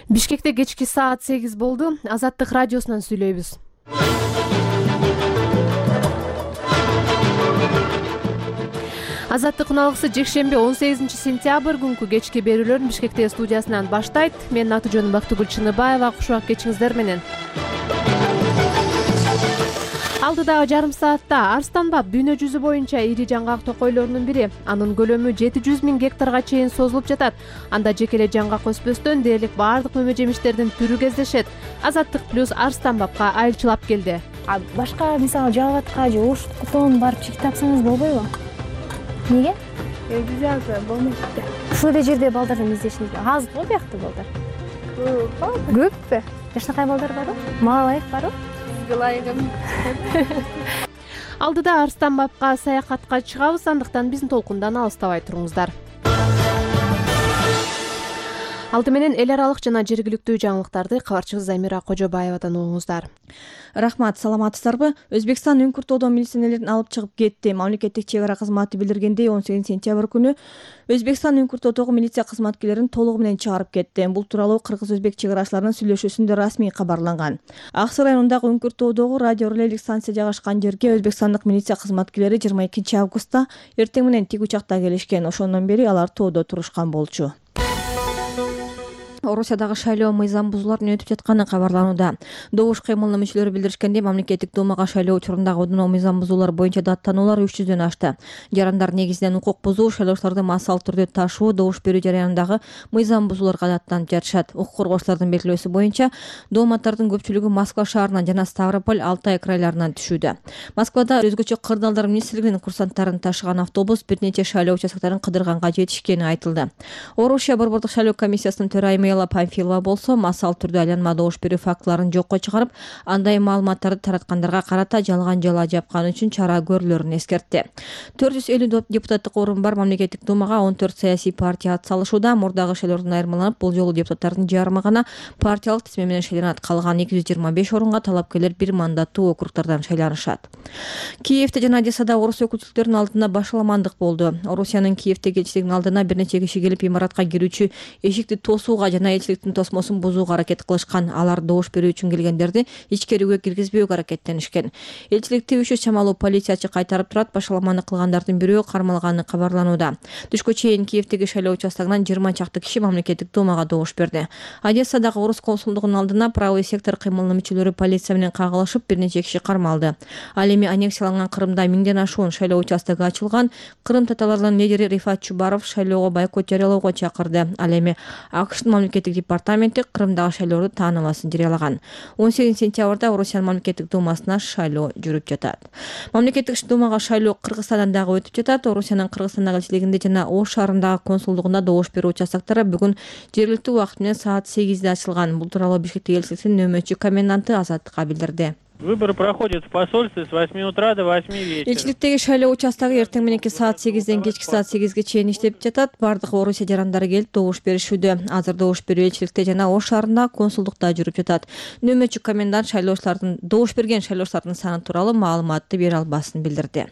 Бишкекте кечки саат 8 болду. Азаттык радиосунан сүйлөйбүз. Азаттык уналгысы жекшемби 18-сентябрь күнкү кечки берүүлөрүн Бишкекте студиясынан баштайт. Менин аты жөнүм Бактыгүл Чыныбаева. Кушубак кечиңиздер менен. Алдыдагы жарым саатта Арстанбаб дүйнө жүзү боюнча ири жаңгак токойлорунун бири. Анын көлөмү 700 000 гектарга чейин созулуп жатат. Анда жекеле жаңгак өспөстөн дээрлик баардык мөмө жемиштердин түрү кездешет. Азаттык плюс Арстанбабка айылчылап келди. Башка мисалы жалгатка же Ош-Кутон барып чекип тапсаңыз болбойбу? Неге? Биз жакта болмойт да. Ушул эле жерде балдардан издешиңиз аз го биякта балдар? Көппү? Жашнакай балдар барбы? Мага ылайык барбы? Ылайыгым. Алдыда Арстанбабка саякатка чыгабыз, андыктан биздин толкундан алыстабай туруңуздар. Алды менен эл аралык жана жергиликтүү жаңылыктарды кабарчыбыз Замира Кожобаевадан угуңуздар. Рахмат, саламатсыздарбы? Өзбекстан Үңкүр тоодон милиционерлерин алып чыгып кетти. Мамлекеттик чек ара кызматы билдиргендей, 18 сентябрь күнү Өзбекстан Үңкүр тоодогу милиция кызматкерлерин толугу менен чыгарып кетти. Бул тууралуу кыргыз-өзбек чек арачыларынын сүйлөшүүсүндө расмий кабарланган. Аксы районундагы Үңкүр тоодогу радио релелик станция жайгашкан жерге өзбекстандык милиция кызматкерлери 22 августта эртең менен тик учакта келишкен. Ошондон бери алар тоодо турушкан болчу. Орусиядагы шайлоо мыйзам бузуулардын өтүп жатканы кабарланууда. Добуш кыймылынын мүчөлөрү билдиришкендей, мамлекеттик думага шайлоо учурундагы одуно мыйзам бузуулар боюнча даттануулар 300дөн ашты. Жарандар негизинен укук бузуу, шайлоочуларды массалык түрдө ташуу, добуш берүү жараянындагы мыйзам бузууларга даттанып жатышат. Укук коргоочулардын белгилөөсү боюнча, дооматтардын көпчүлүгү Москва шаарынан жана Ставрополь, Алтай крайларынан түшүүдө. Москвада өзгөчө кырдаалдар министрлигинин курсанттарын ташыган автобус бир нече шайлоо участоктарын кыдырганга жетишкени айтылды. Орусия борбордук шайлоо комиссиясынын төрайымы Памфилова болсо, массалык түрдө айланма добуш берүү фактыларын жокко чыгарып, андай маалыматтарды тараткандарга карата жалган жала жапкан үчүн чара көрүлөрүн эскертти. 450 депутаттык орун бар мамлекеттик думага 14 саясий партия атсалышууда. Мурдагы шайлоодон айырмаланып, бул жолу депутаттардын жарымы гана партиялык тизме менен шайланат. Калган 225 орунга талапкерлер бир мандаттуу округдардан шайланышат. Киевде жана Одессада орус өкүлчүлүктөрүнүн алдында башаламандык болду. Орусиянын Киевде элчилигинин алдына бир нече киши келип, имаратка кирүүчү эшикти тосууга жана элчиликтин тосмосун бузууга аракет кылышкан. Алар добуш берүү үчүн келгендерди ичкерүүгө киргизбөөгө аракеттенишкен. Элчиликти 300 чамалуу полициячы кайтарып турат. Башаламаны кылгандардын бирөө кармалганы кабарланууда. Түшкө чейин Киевдеги шайлоо участогунан 20 чакты киши мамлекеттик думага добуш берди. Одессадагы орус консулдугунун алдына правый сектор кыймылынын мүчөлөрү полиция менен кагылышып, бир нече киши кармалды. Ал эми аннексияланган Крымда 1000ден ашуун шайлоо участогу ачылган. Крым татарларынын лидери Рифат Чубаров шайлоого бойкот жарыялоого чакырды. Ал эми АКШтын мамлекеттик департаменти Крымдагы шайлоорду тааныбасын жарыялаган. 18 сентябрда Орусиянын мамлекеттик думасына шайлоо жүрүп жатат. Мамлекеттик думага шайлоо Кыргызстандан дагы өтүп жатат. Орусиянын Кыргызстандагы элчилигинде жана Ош шаарындагы консулдугунда добуш берүү участоктору бүгүн жергиликтүү убакыт менен саат 8де ачылган. Бул тууралуу Бишкектеги элчиликтин нөмөчү коменданты Азаттыкка билдирди. Выборы проходят в посольстве с 8 утра до 8 вечера. Элчиликтеги шайлоо участогу эртең мененки саат 8ден кечки саат 8ге чейин иштеп жатат. Бардык Орусия жарандары келип добуш беришүүдө. Азыр добуш берүү элчиликте жана Ош шаарында консулдукта жүрүп жатат. Нөмөчү комендант шайлоочулардын добуш берген шайлоочулардын саны тууралуу маалыматты бере албасын билдирди.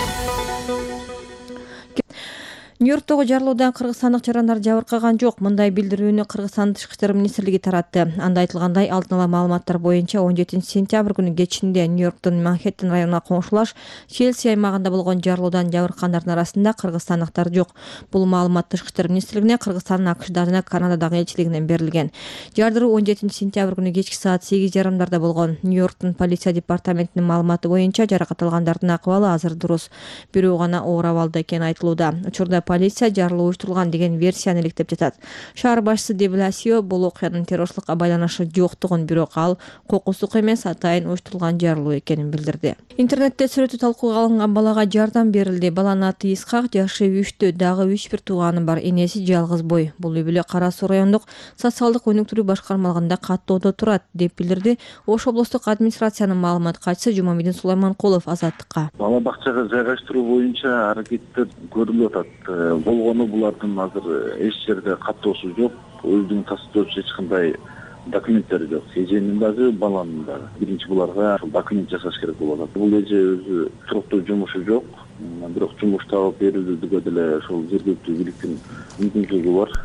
Нью-Йорктогу жарылуудан кыргызстандык жарандар жабыркаган жок. Мындай билдирүүнү Кыргызстан Тышкы иштер министрлиги таратты. Анда айтылгандай, алдын ала маалыматтар боюнча 17 сентябрь күнү кечинде Нью-Йорктун Манхэттен районуна коңшулаш Челси аймагында болгон жарылуудан жабыркандардын арасында кыргызстандыктар жок. Бул маалымат Тышкы иштер министрлигине, Кыргызстандын АКШда жана Канададагы элчилигинен берилген. Жардыруу 17 сентябрь күнү кечки саат 8:30 болгон. Нью-Йорктун полиция департаментинин маалыматы боюнча жаракат алгандардын акыбалы азыр дурус. Бирөө гана оор абалда экени айтылууда. Учурда полиция жарылуу уюштурулган деген версияны иликтеп жатат. Шаар башчысы Де Бласио бул окуянын террористтик байланышы жоктугун, бирок ал кокусук эмес, атайын уюштурулган жарылуу экенин билдирди. Интернетте сүрөтү талкууга алынган балага жардам берилди. Баланын аты Исхак, жашы 3-тө, дагы 3 бир тууганы бар, энеси жалгыз бой. Бул үй бүлө Кара Суу райондук социалдык өнүктүрүү башкармалыгында каттоодо турат, деп билдирди Ош облустук администрациянын маалымат катчысы Жумамидин Сулайманкулов Азаттыкка. Бала бакчага жайгаштыруу боюнча аракеттер көрүлүп атат. Болгону булардын азыр эч жерде каттоосу жок. Өзүнүн тастоочу эч кандай документтери жок. Эженин дагы, баланын дагы. Биринчи буларга документ жасаш керек болот. Бул эже өзү туруктуу жумушу жок. Бирок жумуш табып берүүдө деле ошол жергиликтүү бийликтин мүмкүнчүлүгү бар.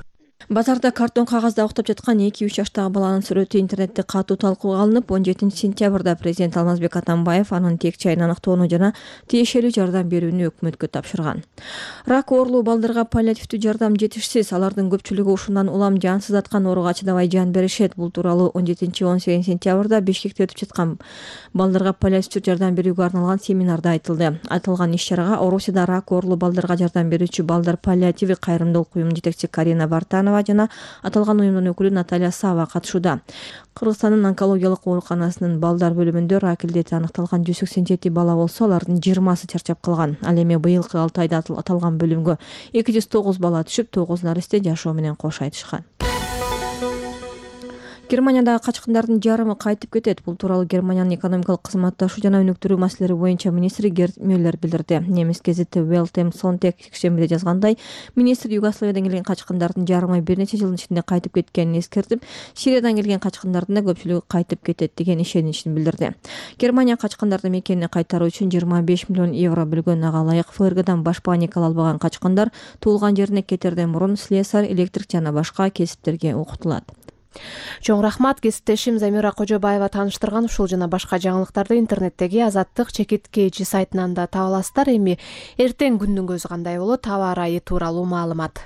Базарда картон кагазда уктап жаткан 2-3 жаштагы баланын сүрөтү интернетте катуу талкууга алынып, 17-сентябрда президент Алмазбек Атамбаев анын тек чайын аныктоону жана тиешелүү жардам берүүнү өкмөткө тапшырган. Рак оорулуу балдарга паллиативдүү жардам жетишсиз, алардын көпчүлүгү ушундан улам жансыз аткан ооруга чыдабай жан беришет. Бул тууралуу 17-18 сентябрда Бишкекте өтүп жаткан балдарга паллиативдүү жардам берүүгө арналган семинарда айтылды. Айтылган иш-чарага Орусияда рак оорулуу балдарга жардам берүүчү Балдар паллиативи кайрымдуулук уюмунун жетекчиси Карина Бартанова жана аталган уюмдун өкүлү Наталья Сава катышууда. Кыргызстандын онкологиялык ооруканасынын балдар бөлүмүндө рак илдети аныкталган 187 бала болсо, алардын 20сы чарчап калган. Ал эми быйылкы 6 айда аталган бөлүмгө 209 бала түшүп, 9 наристе жашоо менен кош айтышкан. Германиядагы качкындардын жарымы кайтып кетет. Бул тууралуу Германиянын экономикалык кызматташуу жана өнүктүрүү маселелери боюнча министри Герт Мюллер билдирди. Немис гезити Welt am Sonntag шембиде жазгандай, министр Югославиядан келген качкындардын жарымы бир нече жылдын ичинде кайтып кеткенин эскертип, Сириядан келген качкындардын да көпчүлүгү кайтып кетет деген ишеничин билдирди. Германия качкындарды мекенине кайтаруу үчүн 25 миллион евро бөлгөн. Ага ылайык ФРГдан баш паник ала албаган качкындар туулган жерине кетерден мурун слесарь, электрик жана башка кесиптерге окутулат. Чоң рахмат. Кесиптешим Замира Кожобаева тааныштырган ушул жана башка жаңылыктарды интернеттеги Азаттык чекиткечи сайтынан да таба аласыздар. Эми эртең күндүн көзү кандай болот? Аба ырайы тууралуу маалымат.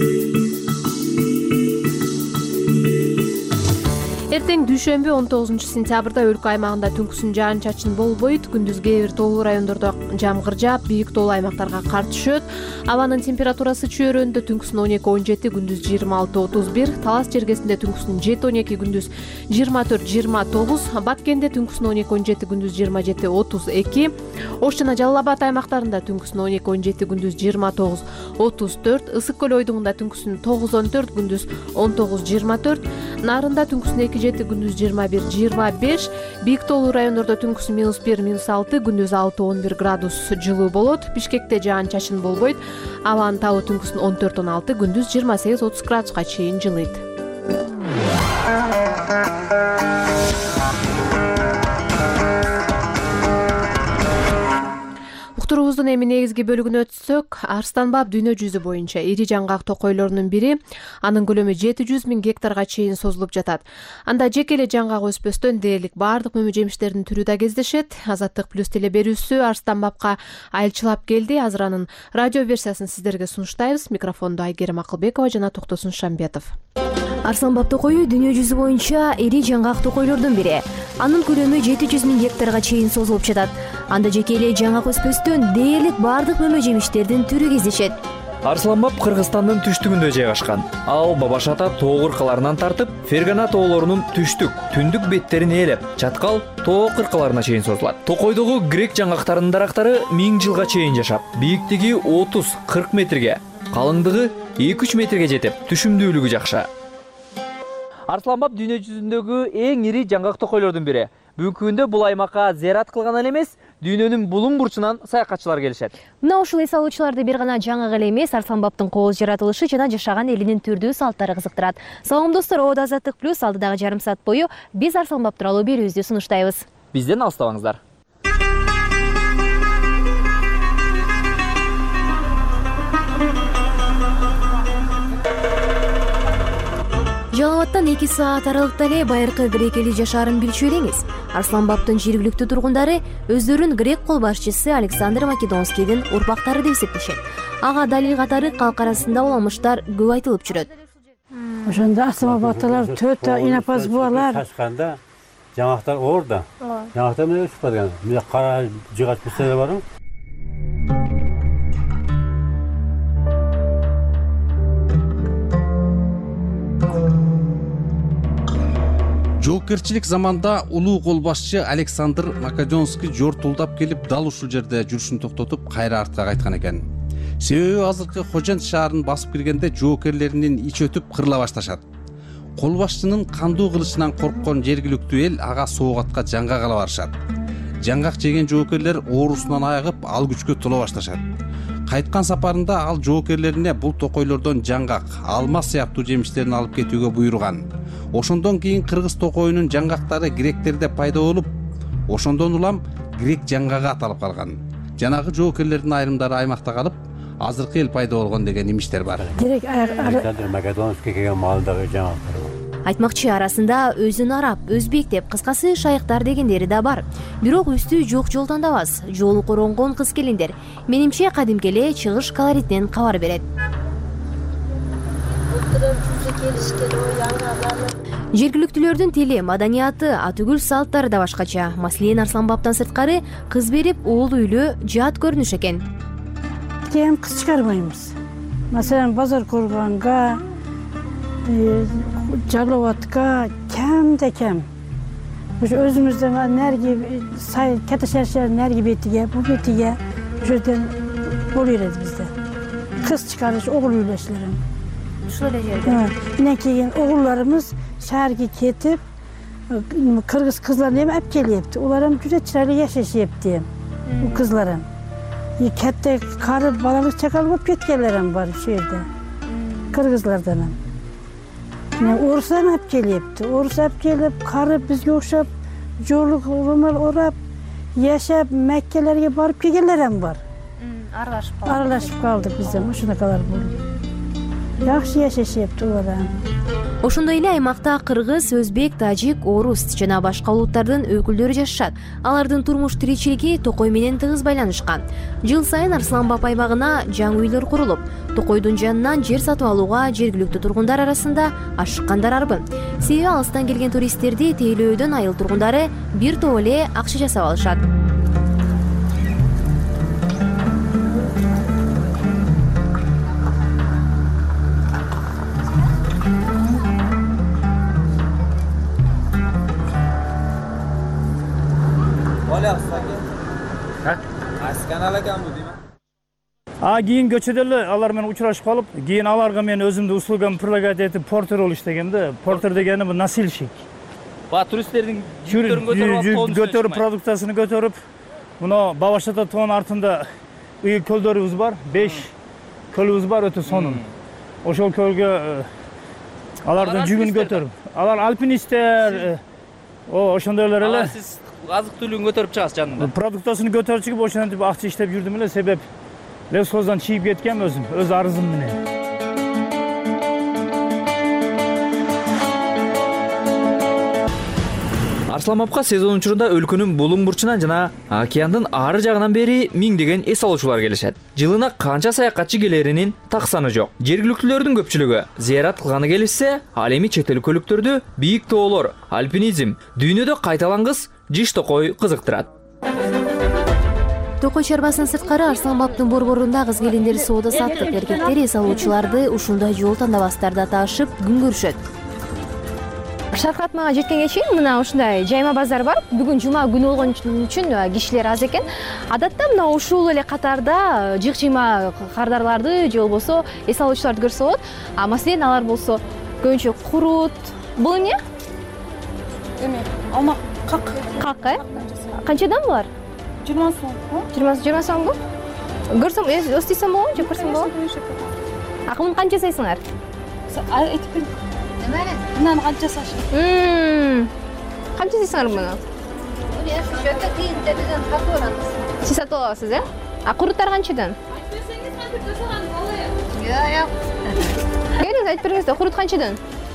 Эртең дүйшөмбү 19-сентябрда өлкө аймагында түнкүсүн жаан-чачын болбойт. Күндүз кээ бир тоолуу райондордо жамгыр жаап, бийик тоолуу аймактарга кар түшөт. Абанын температурасы чөйрөндө түнкүсүн 12-17, күндүз 26-31, Талас жергесинде түнкүсүн 7-12, күндүз 24-29, Баткенде түнкүсүн 12-17, күндүз 27-32, Ош жана Жалал Абад аймактарында түнкүсүн 12-17, күндүз 29-34, Ысык көл ойдугунда түнкүсүн 9-14, күндүз 19-24, Нарында түнкүсүн 2-7, күндүз 21-25, бийик тоолуу райондордо түнкүсүн -1-6, күндүз 6-11 градус жылуу болот. Бишкекте жаан-чачын болбойт. Абанын табы түнкүсүн 14-16, күндүз 28-30 градуска чейин жылыйт. Уктуруубуздун эми негизги бөлүгүнө өтсөк, арстанбап дүйнө жүзү боюнча ири жаңгак токойлорунун бири. Анын көлөмү 700 000 гектарга чейин созулуп жатат. Анда жеке эле жаңгак өспөстөн дээрлик баардык мөмө жемиштердин түрү да кездешет. Азаттык плюс теле берүүсү Арстанбапка айылчылап келди. Азыр анын радио версиясын сиздерге сунуштайбыз. Микрофондо Айгерим Акылбекова жана Токтосун Шамбетов. Арстанбап токою дүйнө жүзү боюнча ири жаңгак токойлордун бири. Анын көлөмү 700 000 гектарга чейин созулуп жатат. Анда жеке эле жаңгак өспөстөн дээрлик баардык мөмө жемиштердин түрү кездешет. Арсланбап Кыргызстандын түштүгүндө жайгашкан. Ал Бабаш Ата тоо кыркаларынан тартып, Фергана тоолорунун түштүк, түндүк беттерин ээлеп, Чаткал тоо кыркаларына чейин созулат. Токойдогу грек жаңгактарынын дарактары 1000 жылга чейин жашап, бийиктиги 30-40 метрге, калыңдыгы 2-3 метрге жетип, түшүмдүүлүгү жакшы. Арсланбап дүйнө жүзүндөгү эң ири жаңгак токойлордун бири. Бүгүнкү күндө бул аймакка зыярат кылган эле эмес, дүйнөнүн булуң бурчунан саякатчылар келишет. Мына ушул эс алуучуларды бир гана жаңгак эле эмес, Арсланбаптын кооз жаратылышы жана жашаган элинин түрдүү салттары кызыктырат. Салам достор, Ода Азаттык плюс алдыдагы жарым саат бою биз Арсланбап тууралуу берүүбүздү сунуштайбыз. Бизден алыстабаңыздар. Жалал Абадтан 2 саат аралыкта эле байыркы грек эли жашаарын билчү элеңиз. Арсланбаптын жергиликтүү тургундары өздөрүн грек кол башчысы Александр Македонскийдин урпактары деп эсептешет. Ага далил катары калк арасында уламыштар көп айтылып жүрөт. Ошондо Арсланбапталар 4 инапаз буалар ташканда жаңгактар орда. Жаңгактар менен өсүп калган. Мына кара жыгач бусалар бар. Жоокерчилик заманда улуу кол башчы Александр Македонский жортулдап келип, дал ушул жерде жүрүшүн токтотуп, кайра артка кайткан экен. Себеби азыркы Хожент шаарын басып киргенде жоокерлеринин ич өтүп кырыла башташат. Кол башчынын кандуу кылычынан корккон жергиликтүү эл ага соогатка жаңгак ала барышат. Жаңгак жеген жоокерлер оорусунан айыгып, ал күчкө тола башташат. Кайткан сапарында ал жоокерлерине бул токойлордон жаңгак, алма сыяктуу жемиштерин алып кетүүгө буйруган. Ошондон кийин кыргыз токоюнун жаңгактары гректерде пайда болуп, ошондон улам грек жаңгагы аталып калган. Жанагы жоокерлердин айрымдары аймакта калып, азыркы эл пайда болгон деген имиштер бар. Дирек Александр Македонский келген маалдагы жаңактар. Айтмакчы, арасында өзүн араб, өзбек деп кыскасы шайыктар дегендери да бар. Бирок үстү жок жол тандабас. Жолу коронгон кыз келиндер. Менимче кадимки эле чыгыш колоритинен кабар берет. Жергиликтүүлөрдүн тили, маданияты, атүгүл салттары да башкача. Маселен, Арсланбаптан сырткары кыз берип, уул үйлөө жаат көрүнүш экен. Кем кыз чыгарбайбыз. Маселен, базар көргөнгө, Жаловатка кемде кем. Өзүмүздөн энергия сай кете шаршар энергия бетиге, бу бетиге жерден болуп берет бизде. Кыз чыгарыш, огул үйлөшлөрүн. Ушул эле жерде. Мына кийин огулларыбыз шаарга кетип, кыргыз кызларын эми алып келипти. Улар эми жүзө чырайлуу жашашыпты. Бу кызларын. Кетте кары балалык чакал болуп кеткенлер эми бар ушул жерде. Кыргызлардан. Орустан алып келипти. Орус алып келип, кары бизге окшоп, жолук ромал орап, жашап, Меккелерге барып келгенлер эми бар. Аралашып калды бизден, ушунакалар болуп. Жакшы жашашыпты улар. Ошондой эле аймакта кыргыз, өзбек, тажик, орус жана башка улуттардын өкүлдөрү жашашат. Алардын турмуш тиричилиги токой менен тыгыз байланышкан. Жыл сайын Арсланбап аймагына жаңы үйлөр курулуп, токойдун жанынан жер сатып алууга жергиликтүү тургундар арасында ашыккандар арбын. Себеби алыстан келген туристтерди тейлөөдөн айыл тургундары бир топ эле акча жасап алышат. Кийин көчөдө алар менен учурашып калып, кийин аларга мен өзүмдүн услугамды предлагать этип портер болуп иштегем да. Портер дегени бул носильщик. Ба туристтердин жүктөрүн көтөрүп, продукциясын көтөрүп, мына Бабашата тоонун артында үй көлдөрүбүз бар, 5 көлүбүз бар, өтө сонун. Ошол көлгө алардын жүгүн көтөрүп, алар альпинисттер, ошондой эле. Алар сиз азык түлүгүн көтөрүп чыгасыз жанында. Продукциясын көтөрүп чыгып, ошентип акча иштеп жүрдүм эле, себеп лесхоздан чийип кеткем өзүм, өз арызым менен. Арсланбапка сезон учурунда өлкөнүн булуң бурчунан жана океандын ары жагынан бери миңдеген эс алуучулар келишет. Жылына канча саякатчы келеринин таксаны жок. Жергиликтүүлөрдүн көпчүлүгү зыярат кылганы келишсе, ал эми чет эл көлүктөрдү бийик тоолор, альпинизм, дүйнөдө кайталангыс жиш токой кызыктырат. Токой чарбасынын сырткары Арсланбаптын борборунда кыз келиндер соода саттык эркектер эс алуучуларды ушундай жол тандабастарда таашып күн көрүшөт. Шаркатмага жеткенге чейин мына ушундай жайма базар бар. Бүгүн жума күнү болгон үчүн кишилер аз экен. Адатта мына ушул эле катарда жыйма кардарларды же болбосо эс алуучуларды көрсө болот. Маселен алар болсо көбүнчө курут. Бул эмне? Алма как? Как, Канчадан булар? 20 сом. 20 сом бу? Көрсөм, өстөйсөм болобу же көрсөм болобу? Акымын канча жасайсыңар? Айтып мынаны канча жасашың? Канча жасайсыңар муну? Сиз сатып аласыз, Куруттар канчадан? Келиңиз, айтып бериңиз, курут канчадан?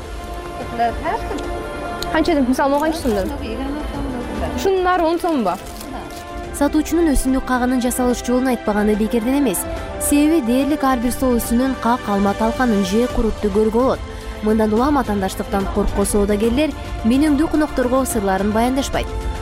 Канчадан? Мисалы, могу канча сомдон? Ушунун баары 10 сомбу? Сатуучунун өсүмдүк кагынын жасалыш жолун айтпаганы бекерден эмес. Себеби дээрлик ар бир сол өсүнүн как, алма, талканын же курутту көргө болот. Мындан улам атаандаштыктан коркко соодагерлер менүңдүү конокторго сырларын баяндашпайт.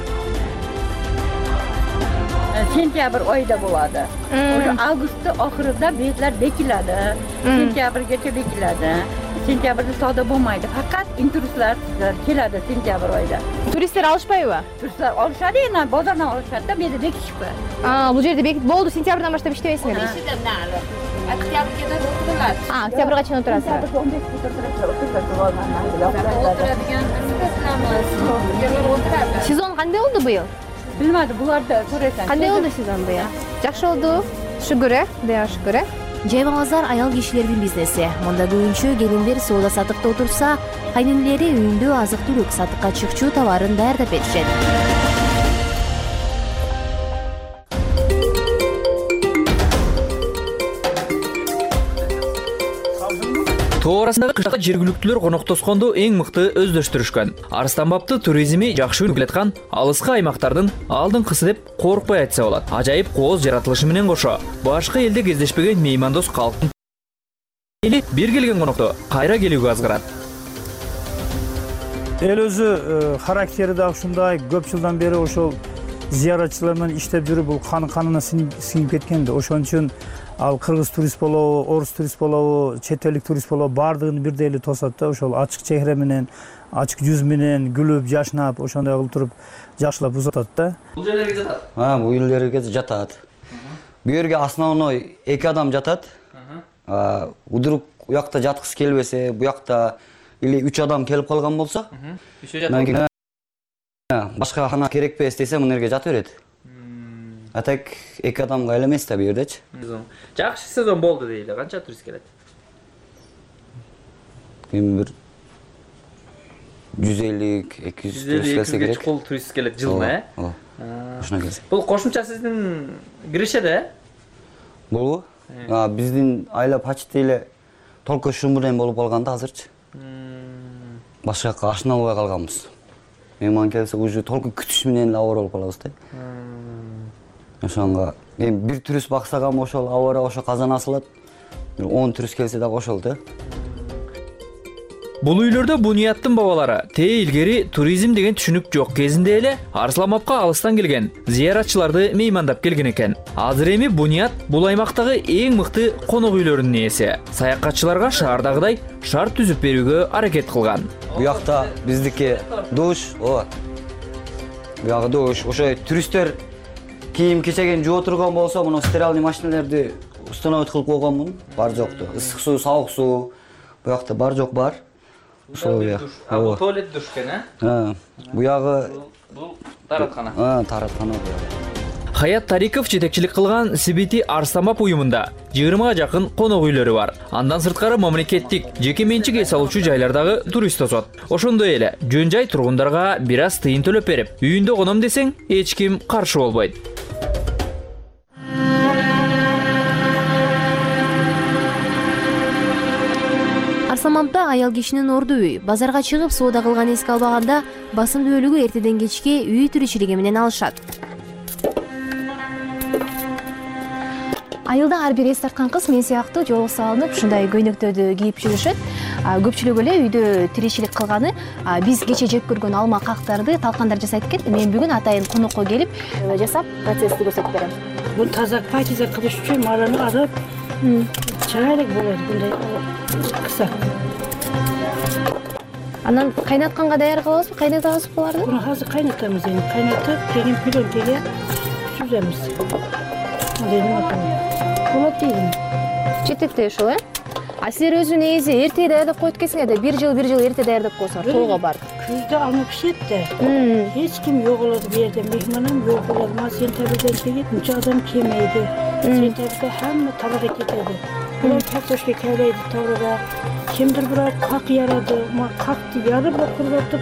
Сентябрь айында болот. Август ахырында бетлер бекилadi. Сентябрьгече бекилadi. Сентябрда сауда болмайды. Факат туристтер келadi сентябрь айында. Туристтер алышпайбы? Туристтер алышады, эми базардан алышат да, менде бекишпи. Бул жерде бекит болду, сентябрдан баштап иштебейсиңер. Октябрга чейин отурасыздар. Сезон кандай болду быйыл? Билмедим, буларды көрөсүң. Кандай болду сезон быйыл? Жакшы болду. Шүгүр, Кудайга шүгүр. Жайма базар аял кишилердин бизнеси. Мында көбүнчө келиндер соода сатыкта отурса, кайненелери үйүндө азык-түлүк сатыкка чыкчу товарын даярдап беришет. Тоо арасындагы кыштакта жергиликтүүлөр коноктосконду эң мыкты өздөштүрүшкөн. Арыстан бабты туризми жакшы өнүгүлөткөн алыскы аймактардын алдыңкысы деп коркпой айтса болот. Ажайып кооз жаратылышы менен кошо башка элде кездешпеген меймандос калктын эли бир келген конокто кайра келүүгө азгырат. Эл өзү характери да ушундай, көп жылдан бери ошол зыяратчылар менен иштеп жүрүп, бул канына сиңип кеткен да. Ошон үчүн ал кыргыз турист болобу, орус турист болобу, чет элдик турист болобу, баардыгын бирдей эле тосот да. Ошол ачык чехре менен, ачык жүз менен күлүп, жашнап, ошондой кылып туруп жакшылап узатат да. Бул жерлерге жатат? Бул жерлерге жатат. Бу жерге основной 2 адам жатат. Вдруг у жакта жаткысы келбесе, бу жакта или 3 адам келип калган болсо, башка кана керекпес десе, мына жерге жата берет. А так 2 адамга эле эмес да бу жердечи. Жакшы сезон болду дейли. Канча турист келет? Эми бир 150-200 турист келсе керек. Чукул турист келет жылына, Ошоно келсе. Бул кошумча сиздин киреше да? Булбу? Биздин айла почти эле только ушун менен болуп калган да азырчы. Башка жакка ашына албай калганбыз. Мейман келсе уже только күтүш менен эле авыр болуп калабыз да. Ошонго эми бир турист баксагам ошол авара ошо казан асылат. 10 турист келсе дагы ошол да. Бул үйлөрдө Буниаттын бабалары тээ илгери туризм деген түшүнүк жок кезинде эле Арсланбапка алыстан келген зыяратчыларды меймандап келген экен. Азыр эми Буният бул аймактагы эң мыкты конок үйлөрүнүн ээси. Саякатчыларга шаардагыдай шарт түзүп берүүгө аракет кылган. Бу жакта биздики душ, бу жагы душ, ошо туристтер кийим кечеген жуу турган болсо, муну стиральный машиналерди установить кылып койгонмун. Бар жокту. Ысык суу, сабык суу, бу жакта бар жок бар. Бул туалет душ экен, Бу ягы бул тараткана. Тараткана бу. Хаят Тариков жетекчилик кылган Сибити Арстанбап уюмунда 20га жакын конок үйлөрү бар. Андан сырткары мамлекеттик жеке менчик эс алуучу жайлардагы турист тосот. Ошондой эле жөн жай тургундарга бир аз тыйын төлөп берип, үйүндө коном десең, эч ким каршы болбойт. Арсланбапта аял кишинин орду үй. Базарга чыгып соода кылган эске албаганда басымдуу бөлүгү эртеден кечке үй тиричилиги менен алышат. Айылда ар бир эс тарткан кыз мен сыяктуу жолго салынып, ушундай көйнөктөрдү кийип жүрүшөт. Көпчүлүк эле үйдө тиричилик кылганы. Биз кече жеп көргөн алма кактарды талкандар жасайт экен. Мен бүгүн атайын конокко келип жасап процессти көрсөтүп берем. Бул таза пакиза кылыш үчүн мараны арып, чайлык болот мындай кыса. Анан кайнатканга даяр кылабызбы? Кайнатабызбы буларды? Буну азыр кайнатабыз эми. Кайнатып, кийин пилонкеге сүзөмүз. Болот дейм. Четекте ушул, А силер өзү негизи эрте даярдап коет экенсиңер да, бир жыл эрте даярдап койсоңор, тоого барып. Күздө алма пишет да. Эч ким жок болот бу жерде, мейманам жок болот. Ма сентябрдан чегет, мынча адам келмейди. Сентябрда хамма табага кетеди. Булар картошка келейди табага. Кимдир бирок как ярады, ма какты ярып кургатып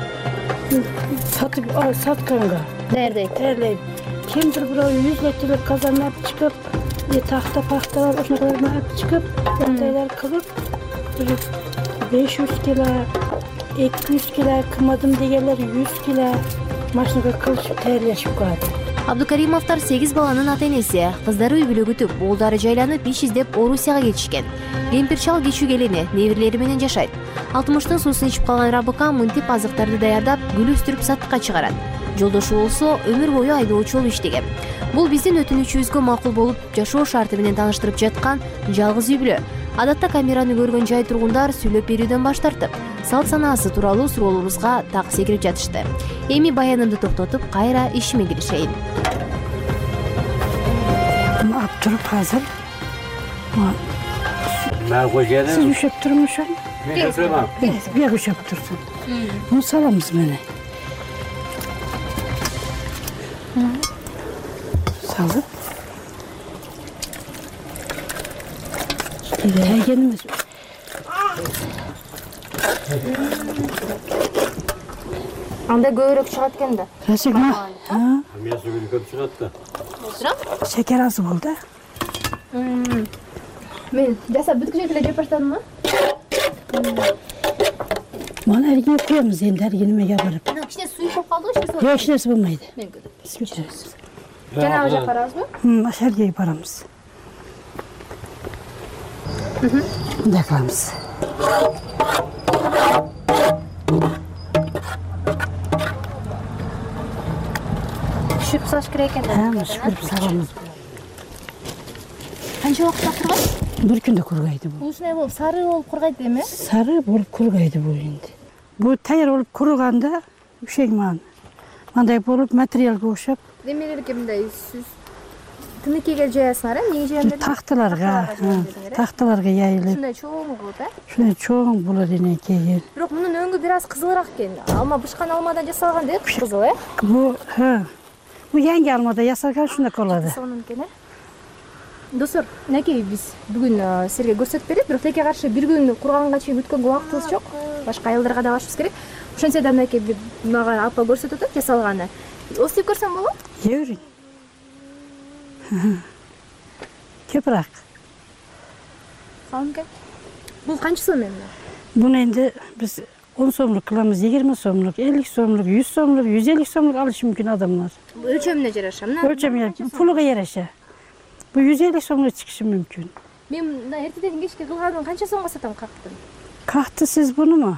сатканга. Даярдайт. Кимдир бирок 100 литрлик казан чыгып, tahta-pahtalar o'shanaqalarni olib chiqib, qandaylar qilib, 500 kilo, 200 kilo qilmadim deganlar 100 kilo mashinaga qilishib tayyorlashib qo'yadi. Абдукаримовдор 8 баланын ата-энеси. Кыздары үй бүлө күтүп, уулдары жайланып иш издеп Орусияга кетишкен. Кемпир-чал кечүү келини неберелери менен жашайт. 60-тын суусун ичип калган Рабыка мынтип азыктарды даярдап, гүл өстүрүп сатыкка чыгарат. Жолдошу болсо өмүр бою айдоочу болуп иштеген. Бул биздин өтүнүчүбүзгө макул болуп, жашоо шарты менен тааныштырып жаткан жалгыз үй бүлө. Адатта камераны көргөн жай тургундар сүйлөп берүүдөн баш тартып, салт санаасы тууралуу суроолорубузга так секирип жатышты. Эми баянымды токтотуп, кайра ишиме киришейин. Туруп азыр. Siz üşüp durmuşsun. Bir üşüp dursun. Bunu salamız beni. Salıp. Tergenimiz. Anda көбүрөөк чыгат экен да. Расик ма? Мен сөйгөнү көп чыгат да. Şeker azı oldu. Мен жасап бүткүзөт эле жеп баштадым ма? Mana ergine koyamız endi ergine nimeге barып. Кичине суюк болуп калды го ишке Yok hiç narsa bulmaydı. Жанагы жака барабызбы? Aşağıya baramız. Bunday kılamız. Pişirip салыш керек экен. Ha, şükür salamız. Канча убакытта кургайт? Bir günde kurgaydı bu. Бул ушундай болуп сары болуп кургайт эми? Sarı bolup kurgaydı bu endi. Bu tayyor olup kuruganda üşegman. Manday bolup materyalga oşap Демелерге мындай сүз тыныкеге жаясыңар, эмне жаямдыр? taxtalarga yayılıp. Ушундай чоң болот, Şuna çoğun bulur yine keyin. Бирок мунун өңү бир аз кызылыраак экен. Алма бышкан алмадан жасалган деп кызыл, Bu yangi almada yasalgan şunday oladı. Сонун экен, Достор, Накей биз бүгүн силерге көрсөтүп берет, бирок тилекке каршы бир күн курганга чейин өткөнгө убактыбыз жок. Башка айылдарга да барышыбыз керек. Ошентсе да Накей мага апа көрсөтүп атат жасалганы. Остип көрсөм болот? Yürü. Köprak. Салым экен. Бул канча сом эми? Bunu endi biz 10 so'mlik qilamiz, 20 so'mlik, 50 so'mlik, 100 so'mlik, 150 so'mlik alishi mumkin odamlar. Ölçömüne yarasha. Ölçemiyor. Puluga yarasha. Bu 150 so'mga chiqishi mumkin. Men ertadan kechga qilganim qancha so'mga sotaman qaqtini? Qaqti siz bunimi?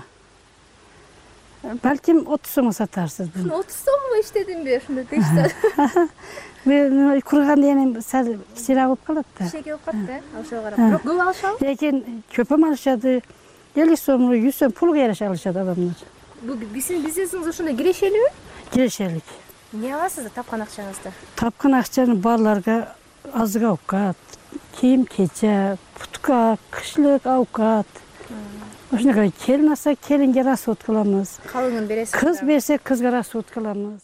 Balkim 30 so'mga sotarsiz buni. 30 so'mmi ishtedim ber shunda tekshir. Men qurganda yana sal kichikroq bo'lib qoladi-da. Kichik bo'lib qoladi, o'sha qarab. Biroq ko'p olishadi. Lekin ko'p ham olishadi. 50 so'mga, 100 so'm pulga yarasha olishadi odamlar. Bu biznesingiz o'shunda girişelimi? Girişelik. Ne alasınız tapqan aqchanızda? Tapqan aqchani bolalarga oziq ovqat, kiyim kechak, putka, qishlik ovqat. O'shanaqa kelmasa kelinga rasvot qilamiz. Qalinin berasiz. Qiz bersa qizga rasvot qilamiz.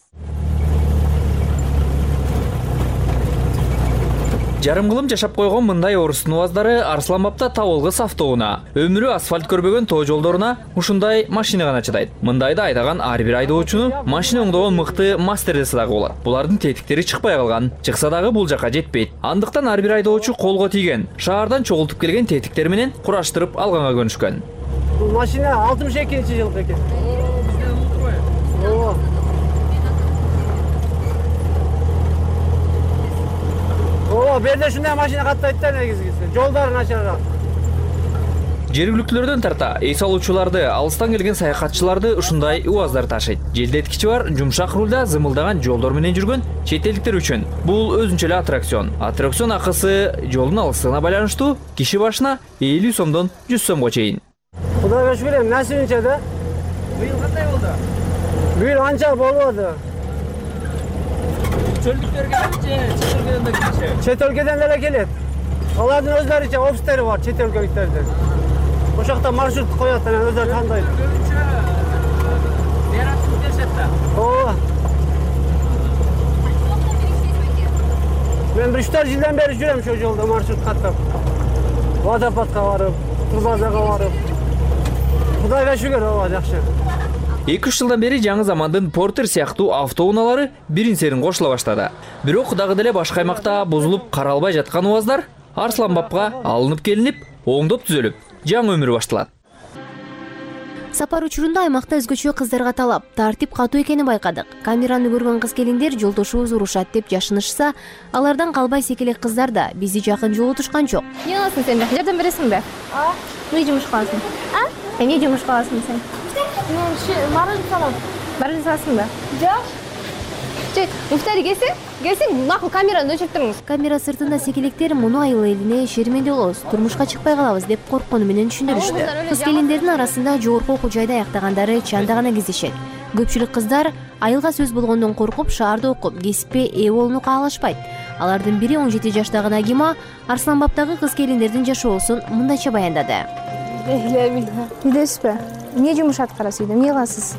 Жарым кылым жашап койгон мындай орустун убаздары Арсланбапта табылгыс автоуна, өмүрү асфальт көрбөгөн тоо жолдоруна ушундай машина гана чыдайт. Мындайда айдаган ар бир айдоочуну машина оңдогон мыкты мастердеси дагы болот. Булардын тетиктери чыкпай калган. Чыкса дагы бул жака жетпейт. Андыктан ар бир айдоочу колго тийген, шаардан чогултуп келген тетиктер менен кураштырып алганга көнүшкөн. Бул машина 62-жылкы экен. Берде шундай машина каттайт да негизгиси. Жолдары начарыраак. Жергиликтүүлөрдөн тарта эс алуучуларды, алыстан келген саякатчыларды ушундай убаздар ташыйт. Желдеткичи бар, жумшак рулда зымылдаган жолдор менен жүргөн чет элдиктер үчүн бул өзүнчө эле аттракцион. Аттракцион акысы жолдун алыстыгына байланыштуу, киши башына 50 сомдон 100 сомго чейин. Кудайга шүгүр эми насибинче да. Быйыл кандай болду? Быйыл анча болбоду. Çöldüklerge de çet өлкеден de келишет. Çet өлкеден деле келет. Алардын өздөрүнчө офистери бар чет өлкөлүктөрдүн. Ошакта маршрут коёт, анан өздөрү тандайт. Бератсыз беришет да. Ооба. Мен 3-4 жылдан бери жүрөм ошол жолдо маршрут каттап. Водопадка барып, Турбазага барып. Кудайга шүгүр, ооба, жакшы. 2-3 жылдан бери жаңы замандын Портер сыяктуу автоуналары бирин-серин кошула баштады. Бирок дагы деле башка аймакта бузулуп каралбай жаткан убаздар Арсланбапка алынып келинип, оңдоп түзөлүп, жаңы өмүр башталат. Сапар учурунда аймакта өзгөчө кыздарга талап, тартип катуу экенин байкадык. Камераны көргөн кыз-келиндер жолдошубуз урушат деп жашынышса, алардан калбай секелек кыздар да бизди жакын жолутушкан жок. Не аласың сен? Жардам бересиңби? Эмне жумуш кыласың? Эмне жумуш кыласың сен? Мен мороженое салам. Мороженое саласыңбы? Жок. Муфтари келсең, макул камераны өчүрүп туруңуз. Камера сыртында секелектер муну айыл элине шерменде болобуз, турмушка чыкпай калабыз деп корккону менен түшүндүрүштү. Кыз-келиндердин арасында жогорку окуу жайда аяктагандары чанда гана кездешет. Көпчүлүк кыздар айылга сөз болгондон коркуп, шаарда окуп, кесипке ээ болууну каалашпайт. Алардын бири 17 жаштагы Нагима Арсланбаптагы кыз-келиндердин жашоосун мындайча баяндады. Билесизби? Эмне жумуш аткарасыз үйдө? Эмне кыласыз?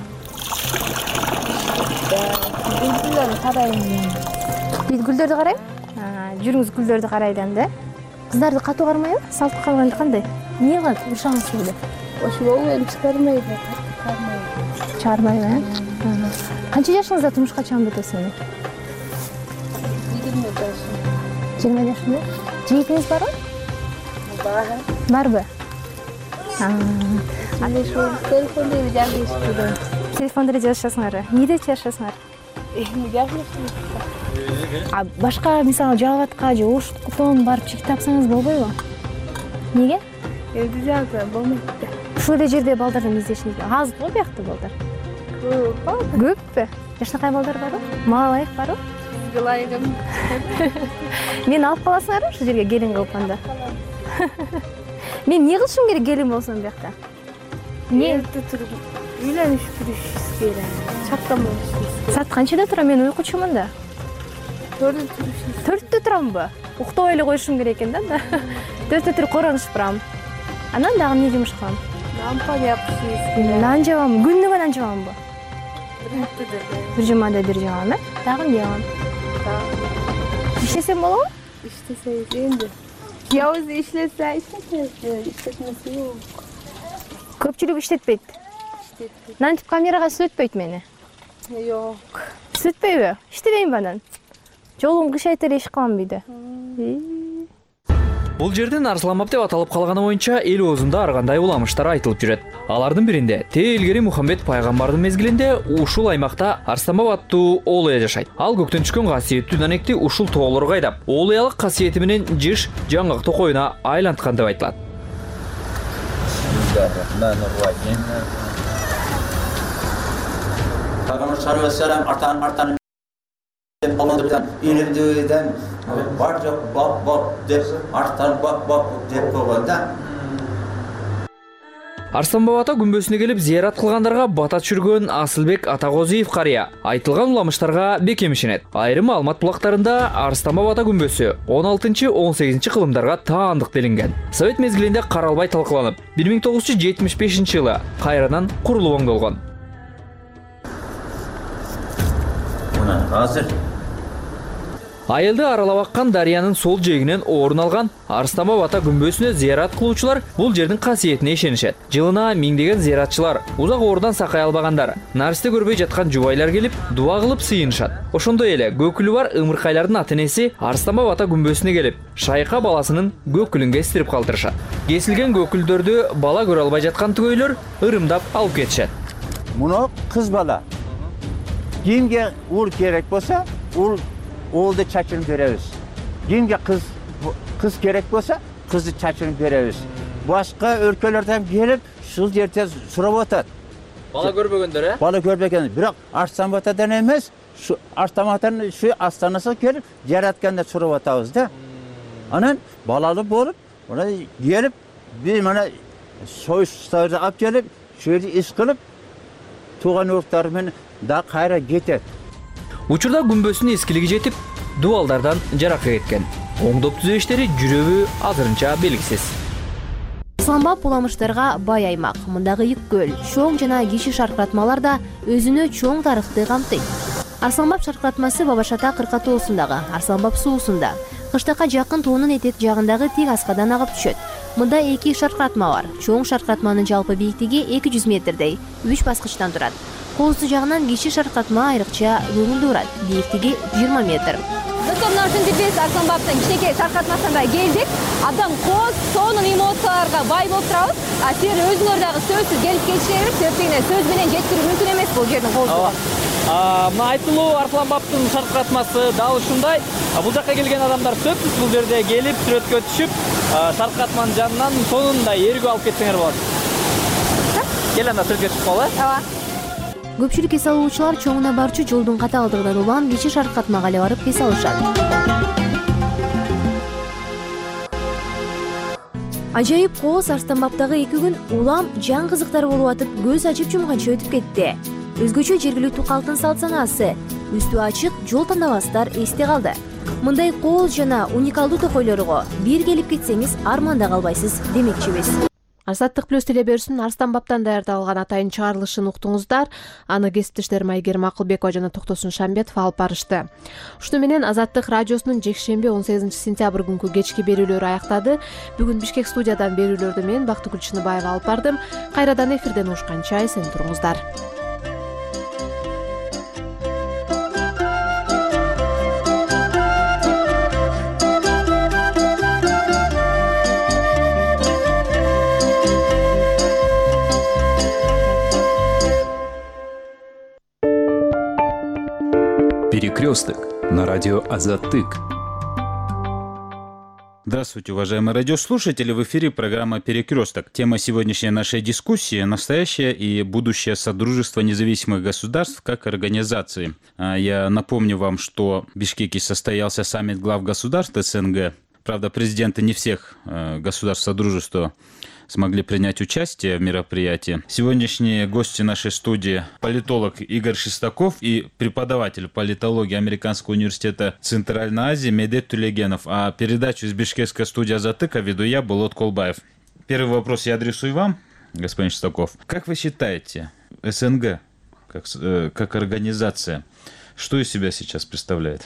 Гүлдөрдү карайм. Жүрүңүз гүлдөрдү карайдан да. Кыздарды катуу кармайбы? Салт калганда кандай? Эмне кылат? Ушаңыз эле. Ошол эми чыгармайбы. Чыгармайбы, Канча жашыңызда турмушка чыгам өтөсүң? 20 жашында. Жигитиңиз барбы? Барбы? Анда ушул телефонду жазышты. Телефонду жазышасыңар. Эмнеде жазышасыңар? Башка мисалы Жалгатка же Оштун барып чек тапсаңыз болбойбу? Неге? Болмойт. Ушул эле жерде балдардан издешиңиз. Аз го биякта балдар. Көппү? Жашнакай балдар барбы? Мага ылайык барбы? Ылайыгым. Мени алып каласыңарбы ушул жерге келин кылып анда? Мен эмне кылышым керек келин болсом биякта? Эмне? Үйлөнүш турушубуз керек. Саткан болушубуз. Саат канчада турам? Мен уйкучумун да. 4-тө турамбы? Уктап эле коюшум керек экен да. 4-тө туруп коронушуп барам. Анан дагы эмне жумуш кылам? Лампа жапышыбыз керек. Нан жабам, күнүгө нан жабамбы? Бир жумада бир жабам, Дагы эмне жабам? Иштесем болобу? Иштесеңиз энди. Күйөөбүз иштесе, иштетмесе жок. Көпчүлүк иштетпейт. Нантип камерага сүрөтпөйт мени. Жок. Сүрөтпөйбү? Иштебеймби анан? Жолум кышайт эле иш кылам бийде. Бул жерден Арсланбап деп аталып калганы боюнча эл оозунда ар кандай уламыштар айтылып жүрөт. Алардын биринде Илгери Мухаммед пайгамбардын мезгилинде ушул аймакта Арсланбап аттуу оолуя жашайт. Ал көктөн түшкөн касиеттүү данекти ушул тоолорго айдап, оолуялык касиети менен жыш жаңгак токоюна айланткан деп айтылат. Пайгамбар саллаллаху алейхи ва саллям артан Allah'tan ilimdeyden var yok bak деп арттан бак деп койгонда. Арсланбап ата күмбөсүнө келип зыярат кылгандарга бата түшүргөн Асылбек Атагозиев карыя айтылган уламыштарга бекем ишенет. Айрым маалымат булактарында Арсланбап ата күмбөсү 16-18 кылымдарга таандык делинген. Совет мезгилинде каралбай талкаланып, 1975-жылы кайрадан курулуп оңдолгон. Азыр Айылды аралап аккан дарыянын сол жээгинен орун алган Арсланбап ата күмбөсүнө зыярат кылуучулар бул жердин касиетине ишенишет. Жылына миңдеген зыяратчылар, узак оорунан сакай албагандар, нарсте көрбөй жаткан жубайлар келип, дуа кылып сыйынышат. Ошондой эле көкүлү бар ымыркайлардын ата-энеси Арсланбап ата күмбөсүнө келип, шайка баласынын көкүлүн кестирип калтырышат. Кесилген көкүлдөрдү бала көрө албай жаткан түгөйлөр ырымдап алып кетишет. Муну кыз бала. Кимге уул керек болсо, уулду чачырып беребиз. Кимге кыз керек болсо, кызды чачырып беребиз. Башка өлкөлөрдөн келип, ушул жерде сурап атат. Бала көрбөгөндөр, Бала көрбөгөн, бирок Арсланбап атадан эмес, şu Arslamat'ın şu astanası gelip yaratkanda sorup atağız da. Anan balalı bolup ona gelip bir mana soyuşları alıp gelip şöyle iş kılıp tuğan urtlarımın da kayra getir. Учурда күмбөсүнүн эскилиги жетип, дубалдардан жаракка кеткен. Оңдоп түзөө иштери жүрөбү азырынча белгисиз. Арсланбап уламыштарга бай аймак. Мындагы ик көл, чоң жана кичи шаркыратмалар да өзүнө чоң тарыхты камтыйт. Арсланбап шаркыратмасы Бабашата кыркатоосундагы Арсланбап суусунда. Кыштакка жакын тоонун этек жагындагы тик аскадан агып түшөт. Мында эки шаркыратма бар. Чоң шаркыратманын жалпы бийиктиги 200 метрдей, 3 баскычтан турат. Колусу жагынан кичи шаркыратма айрыкча көңүлдүү турат. Бийиктиги 20 метр. Достор, ушинтип биз Арсланбаптын кичинекей шаркыратмасына келдик. Абдан коз, сонун эмоцияларга бай болуп турабыз. А силер өзүңөр дагы сөзсүз келип кетишиңер, себеби сөз менен жеткирүү мүмкүн эмес бул жердин козу. Мына айтылуу Арсланбаптын шаркыратмасы дал ушундай. Бул жакка келген адамдар сөзсүз бул жерде келип сүрөткө түшүп, шаркыратманын жанынан сонунда эргүү алып кетсеңер болот. Кел анда сүрөткө чыгып калалы. Ооба. Көпчүлүк эс алуучулар чоңуна барчу жолдун катаалдыгынан улам кичи шаркыратмага эле барып эс алышат. Ажайып кооз Арсланбаптагы 2 күн улам жан кызыктар болуп атып, көз ачып жумганча өтүп кетти. Өзгөчө жергиликтүү калктын салт санаасы, үстү ачык, жол тандабастар эсте калды. Мындай кооз жана уникалдуу токойлорго бир келип кетсеңиз арманда калбайсыз демекчибиз. Азаттык плюс телеберүүсүнүн Арсланбаптан даярдалган атайын чыгарылышын уктуңуздар. Аны кесиптештерим Айгерим Акылбекова жана Токтосун Шамбетов алып барышты. Ушуну менен Азаттык радиосунун жекшемби 18 сентябрь күнкү кечки берүүлөрү аяктады. Бүгүн Бишкек студиядан берүүлөрдү мен Бактыгүл Чыныбаева алып бардым. Кайрадан эфирден угушканча эсен туруңуздар. Перекресток на радио Азаттык. Здравствуйте, уважаемые радиослушатели! В эфире программа «Перекресток». Тема сегодняшней нашей дискуссии – настоящее и будущее Содружества независимых государств как организации. Я напомню вам, что в Бишкеке состоялся саммит глав государств СНГ. Правда, президенты не всех государств Содружества смогли принять участие в мероприятии. Сегодняшние гости нашей студии – политолог Игорь Шестаков и преподаватель политологии Американского университета Центральной Азии Медет Тулегенов. А передачу из бишкекской студии Азаттыка веду я, Болот Колбаев. Первый вопрос я адресую вам, господин Шестаков. Как вы считаете, СНГ как организация, что из себя сейчас представляет?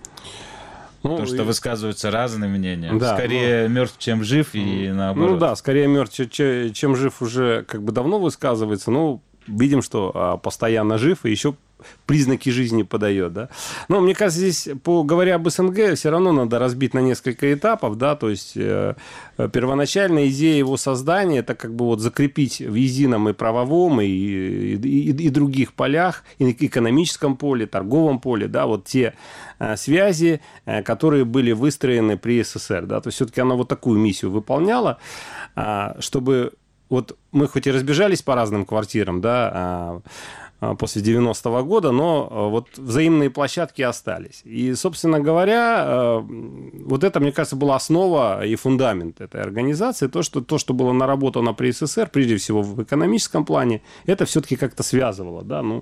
То, что высказываются разные мнения. Да, скорее мертв, чем жив, и наоборот. Ну да, скорее мертв, чем жив уже как бы давно высказывается. Ну, видим, что постоянно жив и еще признаки жизни подает, да. Но мне кажется, здесь, говоря об СНГ, все равно надо разбить на несколько этапов, да, то есть первоначальная идея его создания – это как бы вот закрепить в едином и правовом, и других полях, и экономическом поле, торговом поле, да, вот те связи, которые были выстроены при СССР, да, то есть все-таки она вот такую миссию выполняла, чтобы вот мы хоть и разбежались по разным квартирам, да, после 90-го года, но вот взаимные площадки остались. И, собственно говоря, вот это, мне кажется, была основа и фундамент этой организации. То, что было наработано при СССР, прежде всего в экономическом плане, это все-таки как-то связывало. Да? Ну,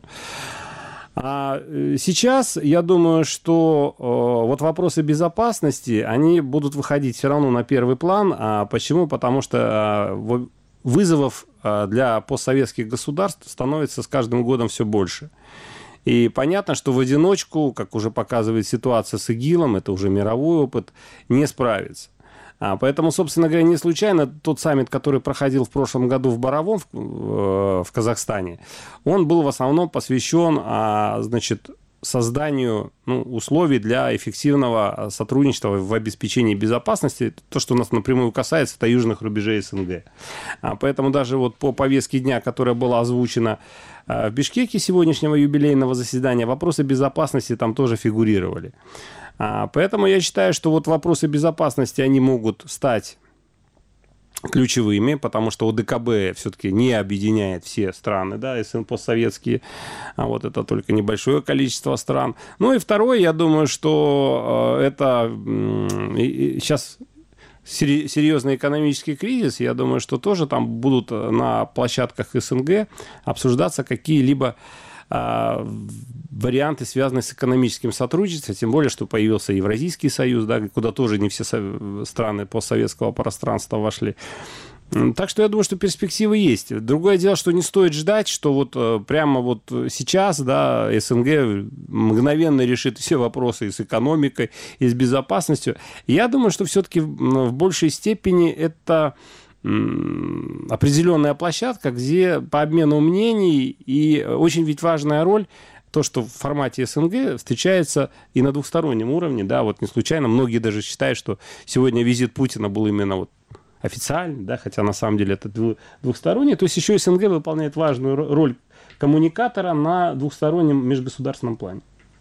а сейчас, я думаю, что вот вопросы безопасности, они будут выходить все равно на первый план. А почему? Потому что вызовов для постсоветских государств становится с каждым годом все больше. И понятно, что в одиночку, как уже показывает ситуация с ИГИЛом, это уже мировой опыт, не справится. Поэтому, собственно говоря, не случайно тот саммит, который проходил в прошлом году в Боровом, в Казахстане, он был в основном посвящен, значит, созданию условий для эффективного сотрудничества в обеспечении безопасности. То, что нас напрямую касается, это южных рубежей СНГ. Поэтому даже вот по повестке дня, которая была озвучена в Бишкеке сегодняшнего юбилейного заседания, вопросы безопасности там тоже фигурировали. Поэтому я считаю, что вот вопросы безопасности, они могут стать ключевыми, потому что ОДКБ все-таки не объединяет все страны, да, постсоветские, вот это только небольшое количество стран. Ну и второе, я думаю, что это сейчас серьезный экономический кризис, я думаю, что тоже там будут на площадках СНГ обсуждаться какие-либо варианты, связанные с экономическим сотрудничеством, тем более, что появился Евразийский союз, да, куда тоже не все страны постсоветского пространства вошли. Так что я думаю, что перспективы есть. Другое дело, что не стоит ждать, что вот прямо вот сейчас, да, СНГ мгновенно решит все вопросы и с экономикой, и с безопасностью. Я думаю, что все-таки в большей степени это определенная площадка, где по обмену мнений, и очень ведь важная роль то, что в формате СНГ встречается и на двухстороннем уровне, да, вот не случайно многие даже считают, что сегодня визит Путина был именно вот официальный, да, хотя на самом деле это двухсторонний, то есть еще СНГ выполняет важную роль коммуникатора на двухстороннем межгосударственном плане.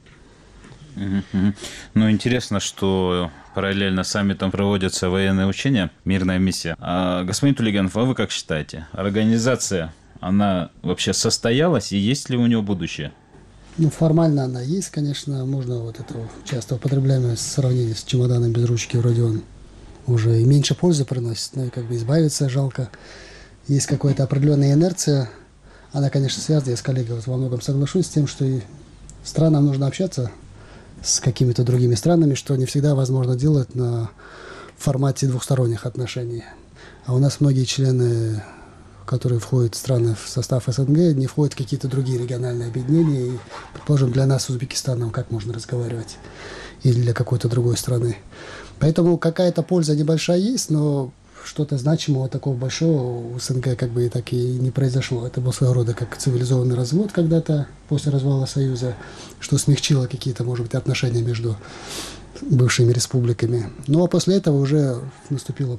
Ну, интересно, что параллельно с саммитом проводятся военные учения, мирная миссия. Господин Тулегенов, а вы как считаете, организация, она вообще состоялась и есть ли у нее будущее? Ну, формально она есть, конечно, можно вот это часто употребляемое сравнение с чемоданом без ручки, вроде он уже и меньше пользы приносит, но и как бы избавиться жалко. Есть какая-то определенная инерция, она, конечно, связана, я с коллегой вот во многом соглашусь с тем, что и странам нужно общаться с какими-то другими странами, что не всегда возможно делать на формате двухсторонних отношений. А у нас многие члены, которые входят страны в состав СНГ, не входят в какие-то другие региональные объединения. И, предположим, для нас с Узбекистаном как можно разговаривать? Или для какой-то другой страны. Поэтому какая-то польза небольшая есть, но что-то значимого такого большого у СНГ как бы и так и не произошло. Это был своего рода как цивилизованный развод когда-то после развала Союза, что смягчило какие-то, может быть, отношения между бывшими республиками. Ну а после этого уже наступила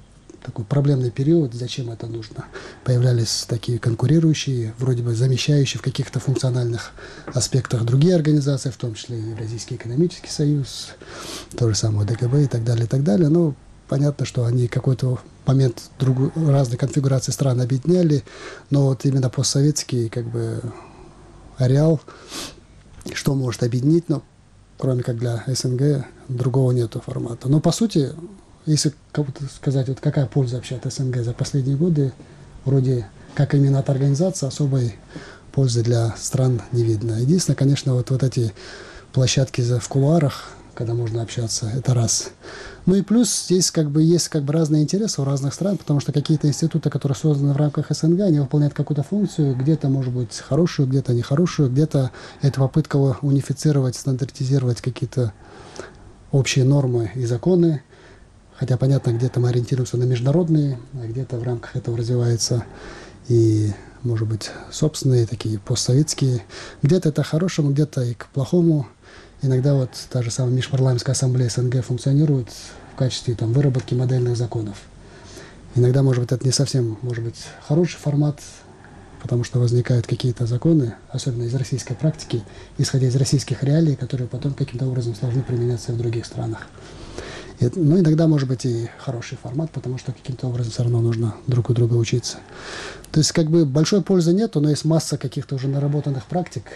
такой проблемный период, зачем это нужно. Появлялись такие конкурирующие, вроде бы замещающие в каких-то функциональных аспектах другие организации, в том числе и Евразийский экономический союз, то же самое ДКБ и так далее, и так далее. Ну, понятно, что они какой-то момент разные конфигурации стран объединяли, но вот именно постсоветский как бы ареал, что может объединить, но кроме как для СНГ, другого нету формата. Но по сути, если сказать, вот какая польза вообще от СНГ за последние годы, вроде как именно от организации особой пользы для стран не видно. Единственное, конечно, вот эти площадки в кулуарах, когда можно общаться, это раз. Ну и плюс здесь есть разные интересы у разных стран, потому что какие-то институты, которые созданы в рамках СНГ, они выполняют какую-то функцию, где-то, может быть, хорошую, где-то нехорошую, где-то это попытка унифицировать, стандартизировать какие-то общие нормы и законы. Хотя, понятно, где-то мы ориентируемся на международные, а где-то в рамках этого развиваются и, может быть, собственные, такие постсоветские. Где-то это к хорошему, где-то и к плохому. Иногда вот та же самая Межпарламентская ассамблея СНГ функционирует в качестве выработки модельных законов. Иногда, может быть, это не совсем, может быть, хороший формат, потому что возникают какие-то законы, особенно из российской практики, исходя из российских реалий, которые потом каким-то образом должны применяться в других странах. Ну, иногда, может быть, и хороший формат, потому что каким-то образом все равно нужно друг у друга учиться. То есть, большой пользы нету, но есть масса каких-то уже наработанных практик,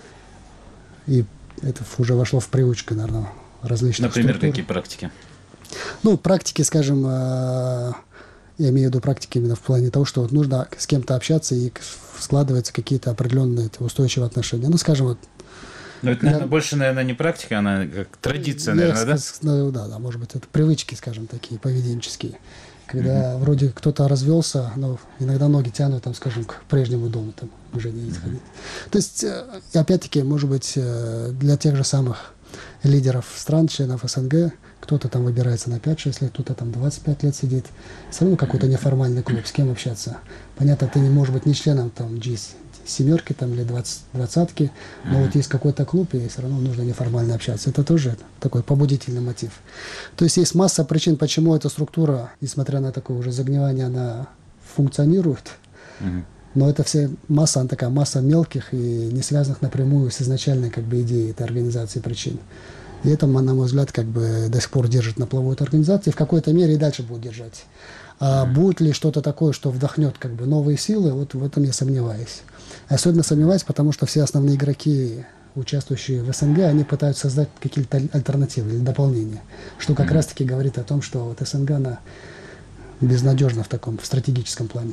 и это уже вошло в привычку, наверное, различных Например, структур. какие практики? Ну, практики, скажем, я имею в виду практики именно в плане того, что нужно с кем-то общаться и складываются какие-то определенные устойчивые отношения. Ну, скажем, вот. Но это, наверное, больше, не практика, она как традиция, наверное, да? Да, может быть, это привычки, скажем, такие поведенческие. Когда вроде кто-то развелся, но иногда ноги тянут, скажем, к прежнему дому, уже не ходить. То есть, опять-таки, может быть, для тех же самых лидеров стран, членов СНГ, кто-то выбирается на 5-6 лет, кто-то 25 лет сидит. Все равно какой-то неформальный клуб, с кем общаться. Понятно, ты не можешь быть не членом G7 или 20-ки, но вот есть какой-то клуб, и все равно нужно неформально общаться. Это тоже такой побудительный мотив. То есть масса причин, почему эта структура, несмотря на такое уже загнивание, она функционирует. Но это все масса, она такая масса мелких и не связанных напрямую с изначальной идеей этой организации причин. И это, на мой взгляд, до сих пор держит на плаву эту организацию, и в какой-то мере и дальше будет держать. А будет ли что-то такое, что вдохнет новые силы, вот в этом я сомневаюсь. Особенно сомневаюсь, потому что все основные игроки, участвующие в СНГ, они пытаются создать какие-то альтернативы или дополнения, что как раз-таки говорит о том, что СНГ, она безнадежна в стратегическом плане.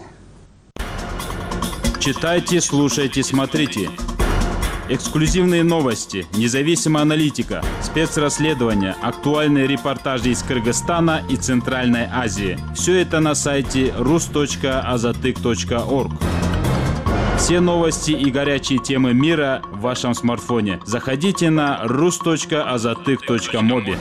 Читайте, слушайте, смотрите. Эксклюзивные новости, независимая аналитика, спецрасследования, актуальные репортажи из Кыргызстана и Центральной Азии. Все это на сайте rus.azatyk.org. Все новости и горячие темы мира в вашем смартфоне. Заходите на rus.azatyk.mobi.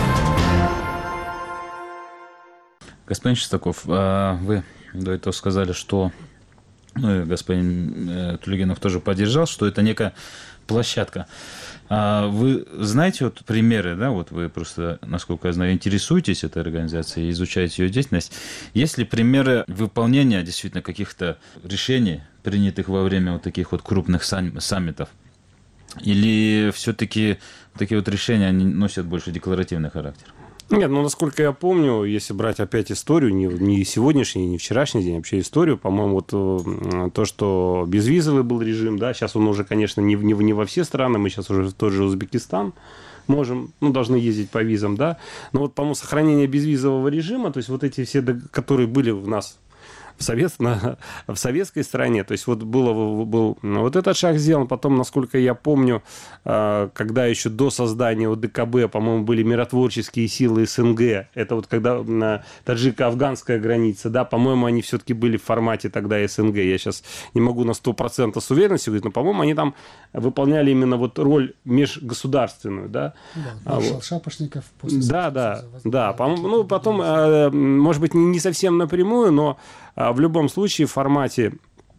Господин Шестаков, вы до этого сказали, что и господин Тулигинов тоже поддержал, что это некая площадка. Вы знаете примеры, вы просто, насколько я знаю, интересуетесь этой организацией, изучаете ее деятельность. Есть ли примеры выполнения действительно каких-то решений, принятых во время таких крупных саммитов? Или все-таки такие решения они носят больше декларативный характер? Нет, насколько я помню, если брать опять историю, не сегодняшний, не вчерашний день, вообще историю, по-моему, то, что безвизовый был режим, сейчас он уже, конечно, не во все страны, мы сейчас уже в тот же Узбекистан можем, должны ездить по визам, но по-моему, сохранение безвизового режима, то есть эти все, которые были у нас в советской стране. То есть был этот шаг сделан. Потом, насколько я помню, когда еще до создания ОДКБ, по-моему, были миротворческие силы СНГ. Это когда таджико-афганская граница, по-моему, они все-таки были в формате тогда СНГ. Я сейчас не могу на 100% с уверенностью говорить, но, по-моему, они там выполняли именно роль межгосударственную. Маршал Шапошников. Да. Потом, может быть, не совсем напрямую, но в любом случае в формате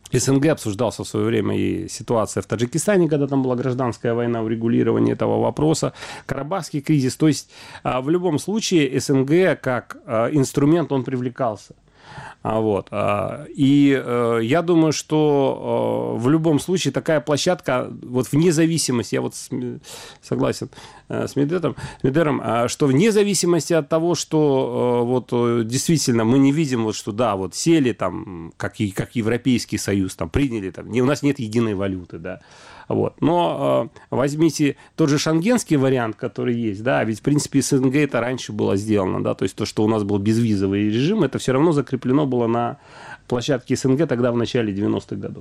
СНГ обсуждался в свое время и ситуация в Таджикистане, когда там была гражданская война, урегулирование этого вопроса, Карабахский кризис. То есть в любом случае СНГ как инструмент он привлекался. Вот. И я думаю, что в любом случае такая площадка, вот вне зависимости, я вот согласен с Медером, что вне зависимости от того, что вот действительно мы не видим, вот, что да, вот сели там, как Европейский Союз, там приняли, там, у нас нет единой валюты, да. Вот. Но возьмите тот же шенгенский вариант, который есть, да, ведь в принципе СНГ это раньше было сделано, да, то есть то, что у нас был безвизовый режим, это все равно закреплено было на площадке СНГ тогда в начале 90-х годов.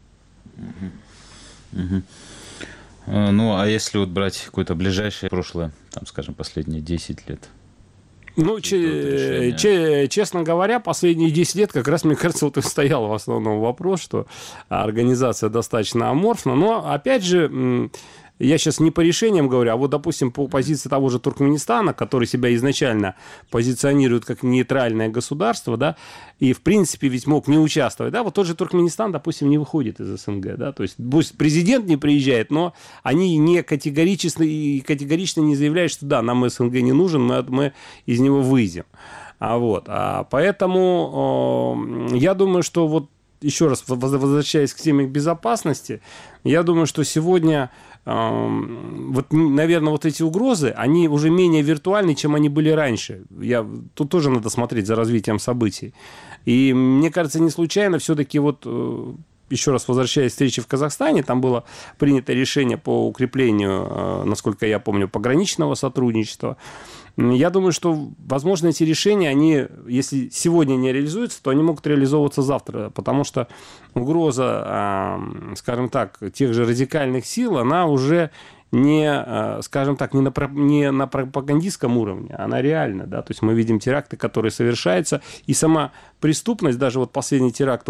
Ну, а если вот брать какое-то ближайшее прошлое, там, скажем, последние 10 лет? Ну, честно говоря, последние 10 лет как раз, мне кажется, вот и стоял в основном вопрос, что организация достаточно аморфна. Но, опять же, я сейчас не по решениям говорю, а вот, допустим, по позиции того же Туркменистана, который себя изначально позиционирует как нейтральное государство, да, и, в принципе, ведь мог не участвовать, да, вот тот же Туркменистан, допустим, не выходит из СНГ, да, то есть пусть президент не приезжает, но они не категорично не заявляют, что да, нам СНГ не нужен, мы из него выйдем. Поэтому я думаю, что вот еще раз возвращаясь к теме безопасности, я думаю, что сегодня вот, наверное, вот эти угрозы, они уже менее виртуальны, чем они были раньше. Тут тоже надо смотреть за развитием событий. И мне кажется, не случайно все-таки вот, еще раз возвращаясь к встрече в Казахстане, там было принято решение по укреплению, насколько я помню, пограничного сотрудничества. Я думаю, что, возможно, эти решения, они, если сегодня не реализуются, то они могут реализовываться завтра, потому что угроза, скажем так, тех же радикальных сил, она уже не, скажем так, не на пропагандистском уровне, она реальна, да, то есть мы видим теракты, которые совершаются, и сама преступность, даже вот последний теракт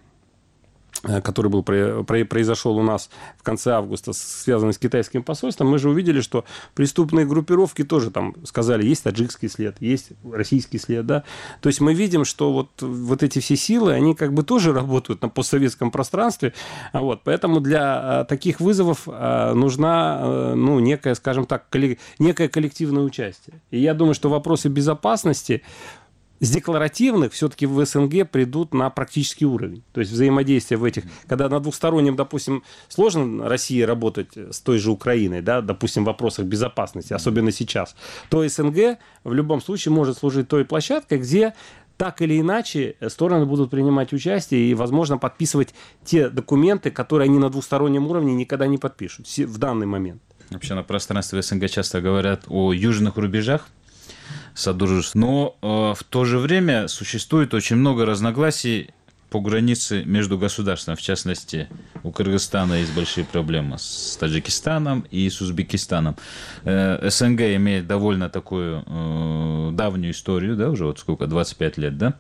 который произошел у нас в конце августа, связанный с китайским посольством, мы же увидели, что преступные группировки тоже там сказали, есть таджикский след, есть российский след, да. То есть мы видим, что вот эти все силы, они как бы тоже работают на постсоветском пространстве, вот. Поэтому для таких вызовов нужна, ну, некое, скажем так, некое коллективное участие. И я думаю, что вопросы безопасности с декларативных все-таки в СНГ придут на практический уровень. То есть взаимодействие в этих... Когда на двухстороннем, допустим, сложно России работать с той же Украиной, да, допустим, в вопросах безопасности, особенно сейчас, то СНГ в любом случае может служить той площадкой, где так или иначе стороны будут принимать участие и, возможно, подписывать те документы, которые они на двухстороннем уровне никогда не подпишут в данный момент. Вообще на пространстве СНГ часто говорят о южных рубежах содружеств, но в то же время существует очень много разногласий по границе между государствами. В частности, у Кыргызстана есть большие проблемы с Таджикистаном и с Узбекистаном. СНГ имеет довольно такую давнюю историю, да, уже вот сколько, 25 лет, да?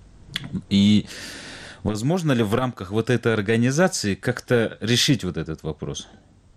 И возможно ли в рамках вот этой организации как-то решить вот этот вопрос?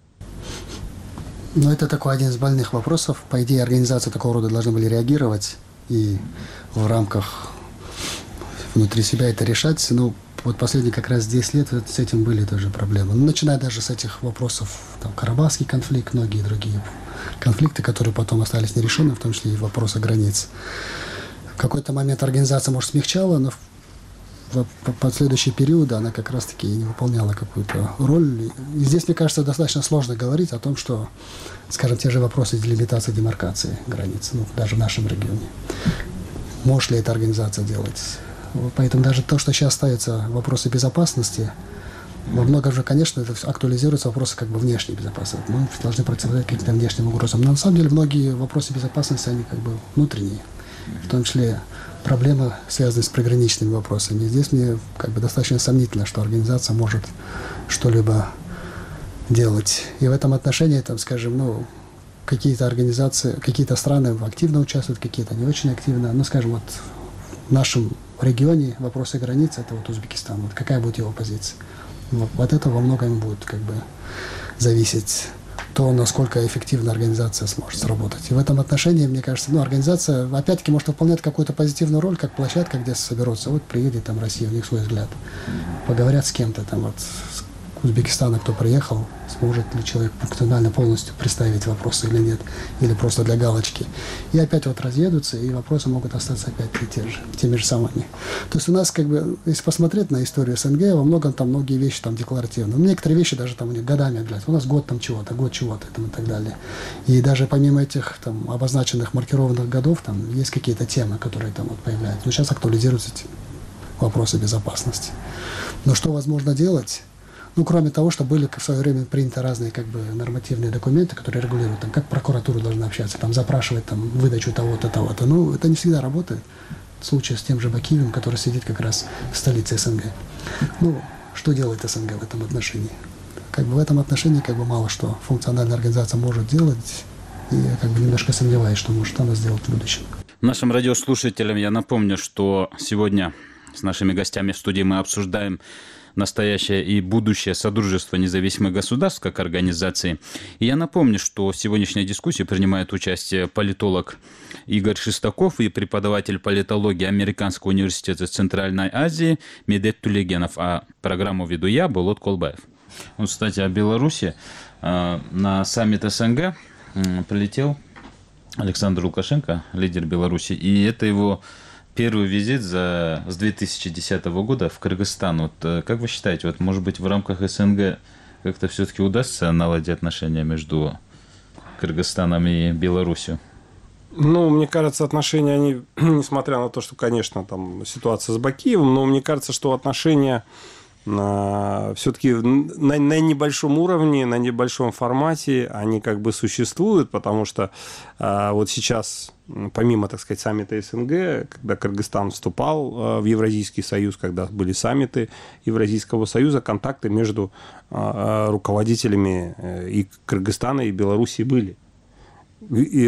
Ну, это такой один из больных вопросов. По идее, организации такого рода должны были реагировать и в рамках внутри себя это решать. Ну, вот последние как раз 10 лет с этим были тоже проблемы. Ну, начиная даже с этих вопросов, там, Карабахский конфликт, многие другие конфликты, которые потом остались нерешенными, в том числе и вопросы границ. В какой-то момент организация, может, смягчала, но в последующие периоды она как раз-таки не выполняла какую-то роль. И здесь, мне кажется, достаточно сложно говорить о том, что, скажем, те же вопросы делимитации, демаркации границ, ну, даже в нашем регионе. Может ли эта организация делать? Поэтому даже то, что сейчас ставятся вопросы безопасности, во многом же, конечно, это актуализируются вопросы как бы внешней безопасности. Мы должны противостоять каким-то внешним угрозам. Но на самом деле многие вопросы безопасности, они как бы внутренние, в том числе проблемы, связанные с приграничными вопросами. И здесь мне как бы достаточно сомнительно, что организация может что-либо делать. И в этом отношении, там, скажем, ну, какие-то организации, какие-то страны активно участвуют, какие-то не очень активно. Ну, скажем, вот в нашем регионе вопросы границ, это вот Узбекистан. Вот какая будет его позиция? Вот это во многом будет как бы зависеть. то, насколько эффективно организация сможет сработать. И в этом отношении, мне кажется, организация, опять-таки, может выполнять какую-то позитивную роль, как площадка, где соберутся. Вот приедет там Россия, у них свой взгляд. Поговорят с кем-то там вот с Узбекистана, кто приехал, сможет ли человек функционально полностью представить вопросы или нет, или просто для галочки. И опять вот разъедутся, и вопросы могут остаться опять теми же самыми. То есть у нас, если посмотреть на историю СНГ, во многом там многие вещи там декларативны. Некоторые вещи даже там годами длятся. У нас год там чего-то, год чего-то там, и так далее. И даже помимо этих там обозначенных, маркированных годов, там есть какие-то темы, которые там вот появляются. Но сейчас актуализируются вопросы безопасности. Но что возможно делать? Кроме того, что были в свое время приняты разные нормативные документы, которые регулируют, как прокуратура должна общаться, запрашивать выдачу того-то, того-то. Это не всегда работает. Случай с тем же Бакиевым, который сидит как раз в столице СНГ. Что делает СНГ в этом отношении? В этом отношении мало что функциональная организация может делать, и немножко сомневаюсь, что может она сделать в будущем. Нашим радиослушателям я напомню, что сегодня с нашими гостями в студии мы обсуждаем настоящее и будущее Содружества независимых государств как организации. И я напомню, что в сегодняшней дискуссии принимает участие политолог Игорь Шестаков и преподаватель политологии Американского университета Центральной Азии Медет Тулегенов. А программу веду я, Болот Колбаев. Кстати, о Беларуси. На саммит СНГ прилетел Александр Лукашенко, лидер Беларуси, и это его первый визит с 2010 года в Кыргызстан. Как вы считаете, может быть, в рамках СНГ как-то все-таки удастся наладить отношения между Кыргызстаном и Беларусью? Мне кажется, отношения, они, несмотря на то, что, конечно, там ситуация с Бакиевым, но мне кажется, что отношения все-таки на небольшом уровне, на небольшом формате они существуют, потому что вот сейчас, помимо, так сказать, саммита СНГ, когда Кыргызстан вступал в Евразийский союз, когда были саммиты Евразийского союза, контакты между руководителями и Кыргызстана, и Белоруссии были. И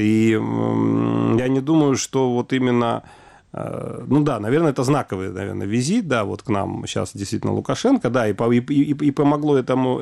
я не думаю, что именно... наверное, это знаковый, визит, к нам сейчас действительно Лукашенко, и помогло этому,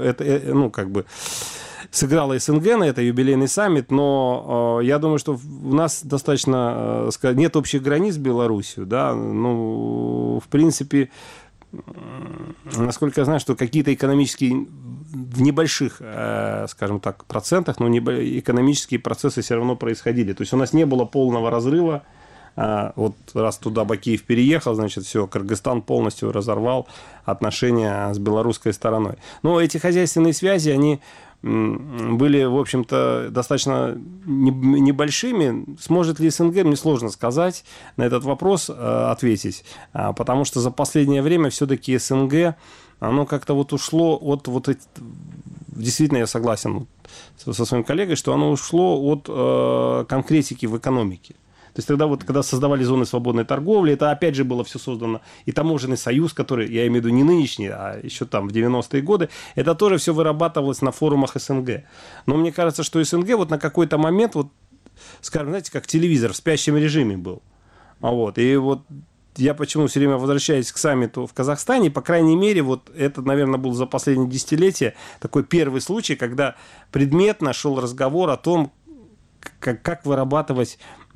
сыграла СНГ на это юбилейный саммит, но я думаю, что у нас достаточно, нет общих границ с Беларусью, в принципе, насколько я знаю, что какие-то экономические, в небольших, скажем так, процентах, но экономические процессы все равно происходили, то есть у нас не было полного разрыва. Раз туда Бакиев переехал, значит, все, Кыргызстан полностью разорвал отношения с белорусской стороной. Но эти хозяйственные связи, они были, в общем-то, достаточно небольшими. Сможет ли СНГ, мне сложно сказать, на этот вопрос ответить, потому что за последнее время все-таки СНГ, оно как-то ушло от действительно, я согласен со своим коллегой, что оно ушло от конкретики в экономике. То есть тогда когда создавали зоны свободной торговли, это опять же было все создано. И таможенный союз, который, я имею в виду не нынешний, а еще там в 90-е годы, это тоже все вырабатывалось на форумах СНГ. Но мне кажется, что СНГ на какой-то момент, скажем, знаете, как телевизор в спящем режиме был. И я почему все время возвращаюсь к саммиту в Казахстане, по крайней мере, это, наверное, был за последние десятилетия такой первый случай, когда предметно шел разговор о том, как вырабатывать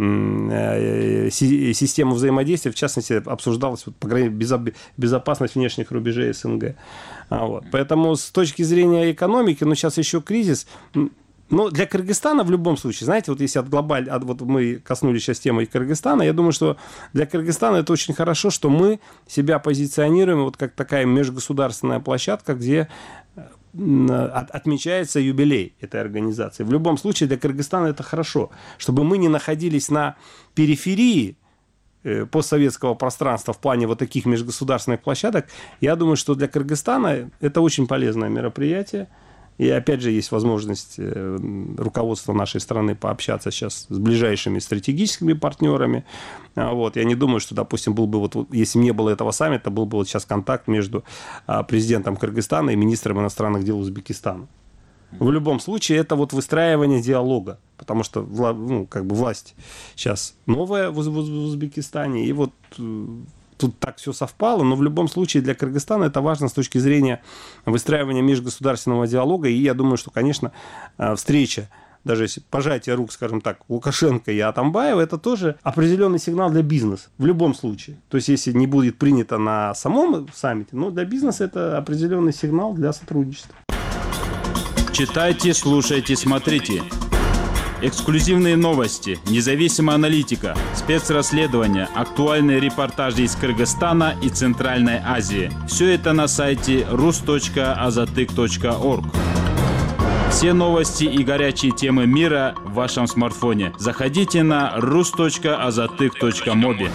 систему взаимодействия, в частности, обсуждалась, по крайней мере, безопасность внешних рубежей СНГ. Поэтому с точки зрения экономики, сейчас еще кризис, но для Кыргызстана в любом случае, знаете, если мы коснулись сейчас темы Кыргызстана, я думаю, что для Кыргызстана это очень хорошо, что мы себя позиционируем как такая межгосударственная площадка, где отмечается юбилей этой организации. В любом случае для Кыргызстана это хорошо, чтобы мы не находились на периферии постсоветского пространства в плане таких межгосударственных площадок. Я думаю, что для Кыргызстана это очень полезное мероприятие. И опять же есть возможность руководства нашей страны пообщаться сейчас с ближайшими стратегическими партнерами. Я не думаю, что, допустим, был бы, если не было этого саммита, был бы сейчас контакт между президентом Кыргызстана и министром иностранных дел Узбекистана. В любом случае, это выстраивание диалога, потому что власть сейчас новая в Узбекистане, и тут тут так все совпало, но в любом случае для Кыргызстана это важно с точки зрения выстраивания межгосударственного диалога. И я думаю, что, конечно, встреча, даже если пожатие рук, скажем так, Лукашенко и Атамбаева, это тоже определенный сигнал для бизнеса в любом случае. То есть, если не будет принято на самом саммите, но для бизнеса это определенный сигнал для сотрудничества. Читайте, слушайте, смотрите. Эксклюзивные новости, независимая аналитика, спецрасследования, актуальные репортажи из Кыргызстана и Центральной Азии. Все это на сайте rus.azatyk.org. Все новости и горячие темы мира в вашем смартфоне. Заходите на rus.azatyk.mobi.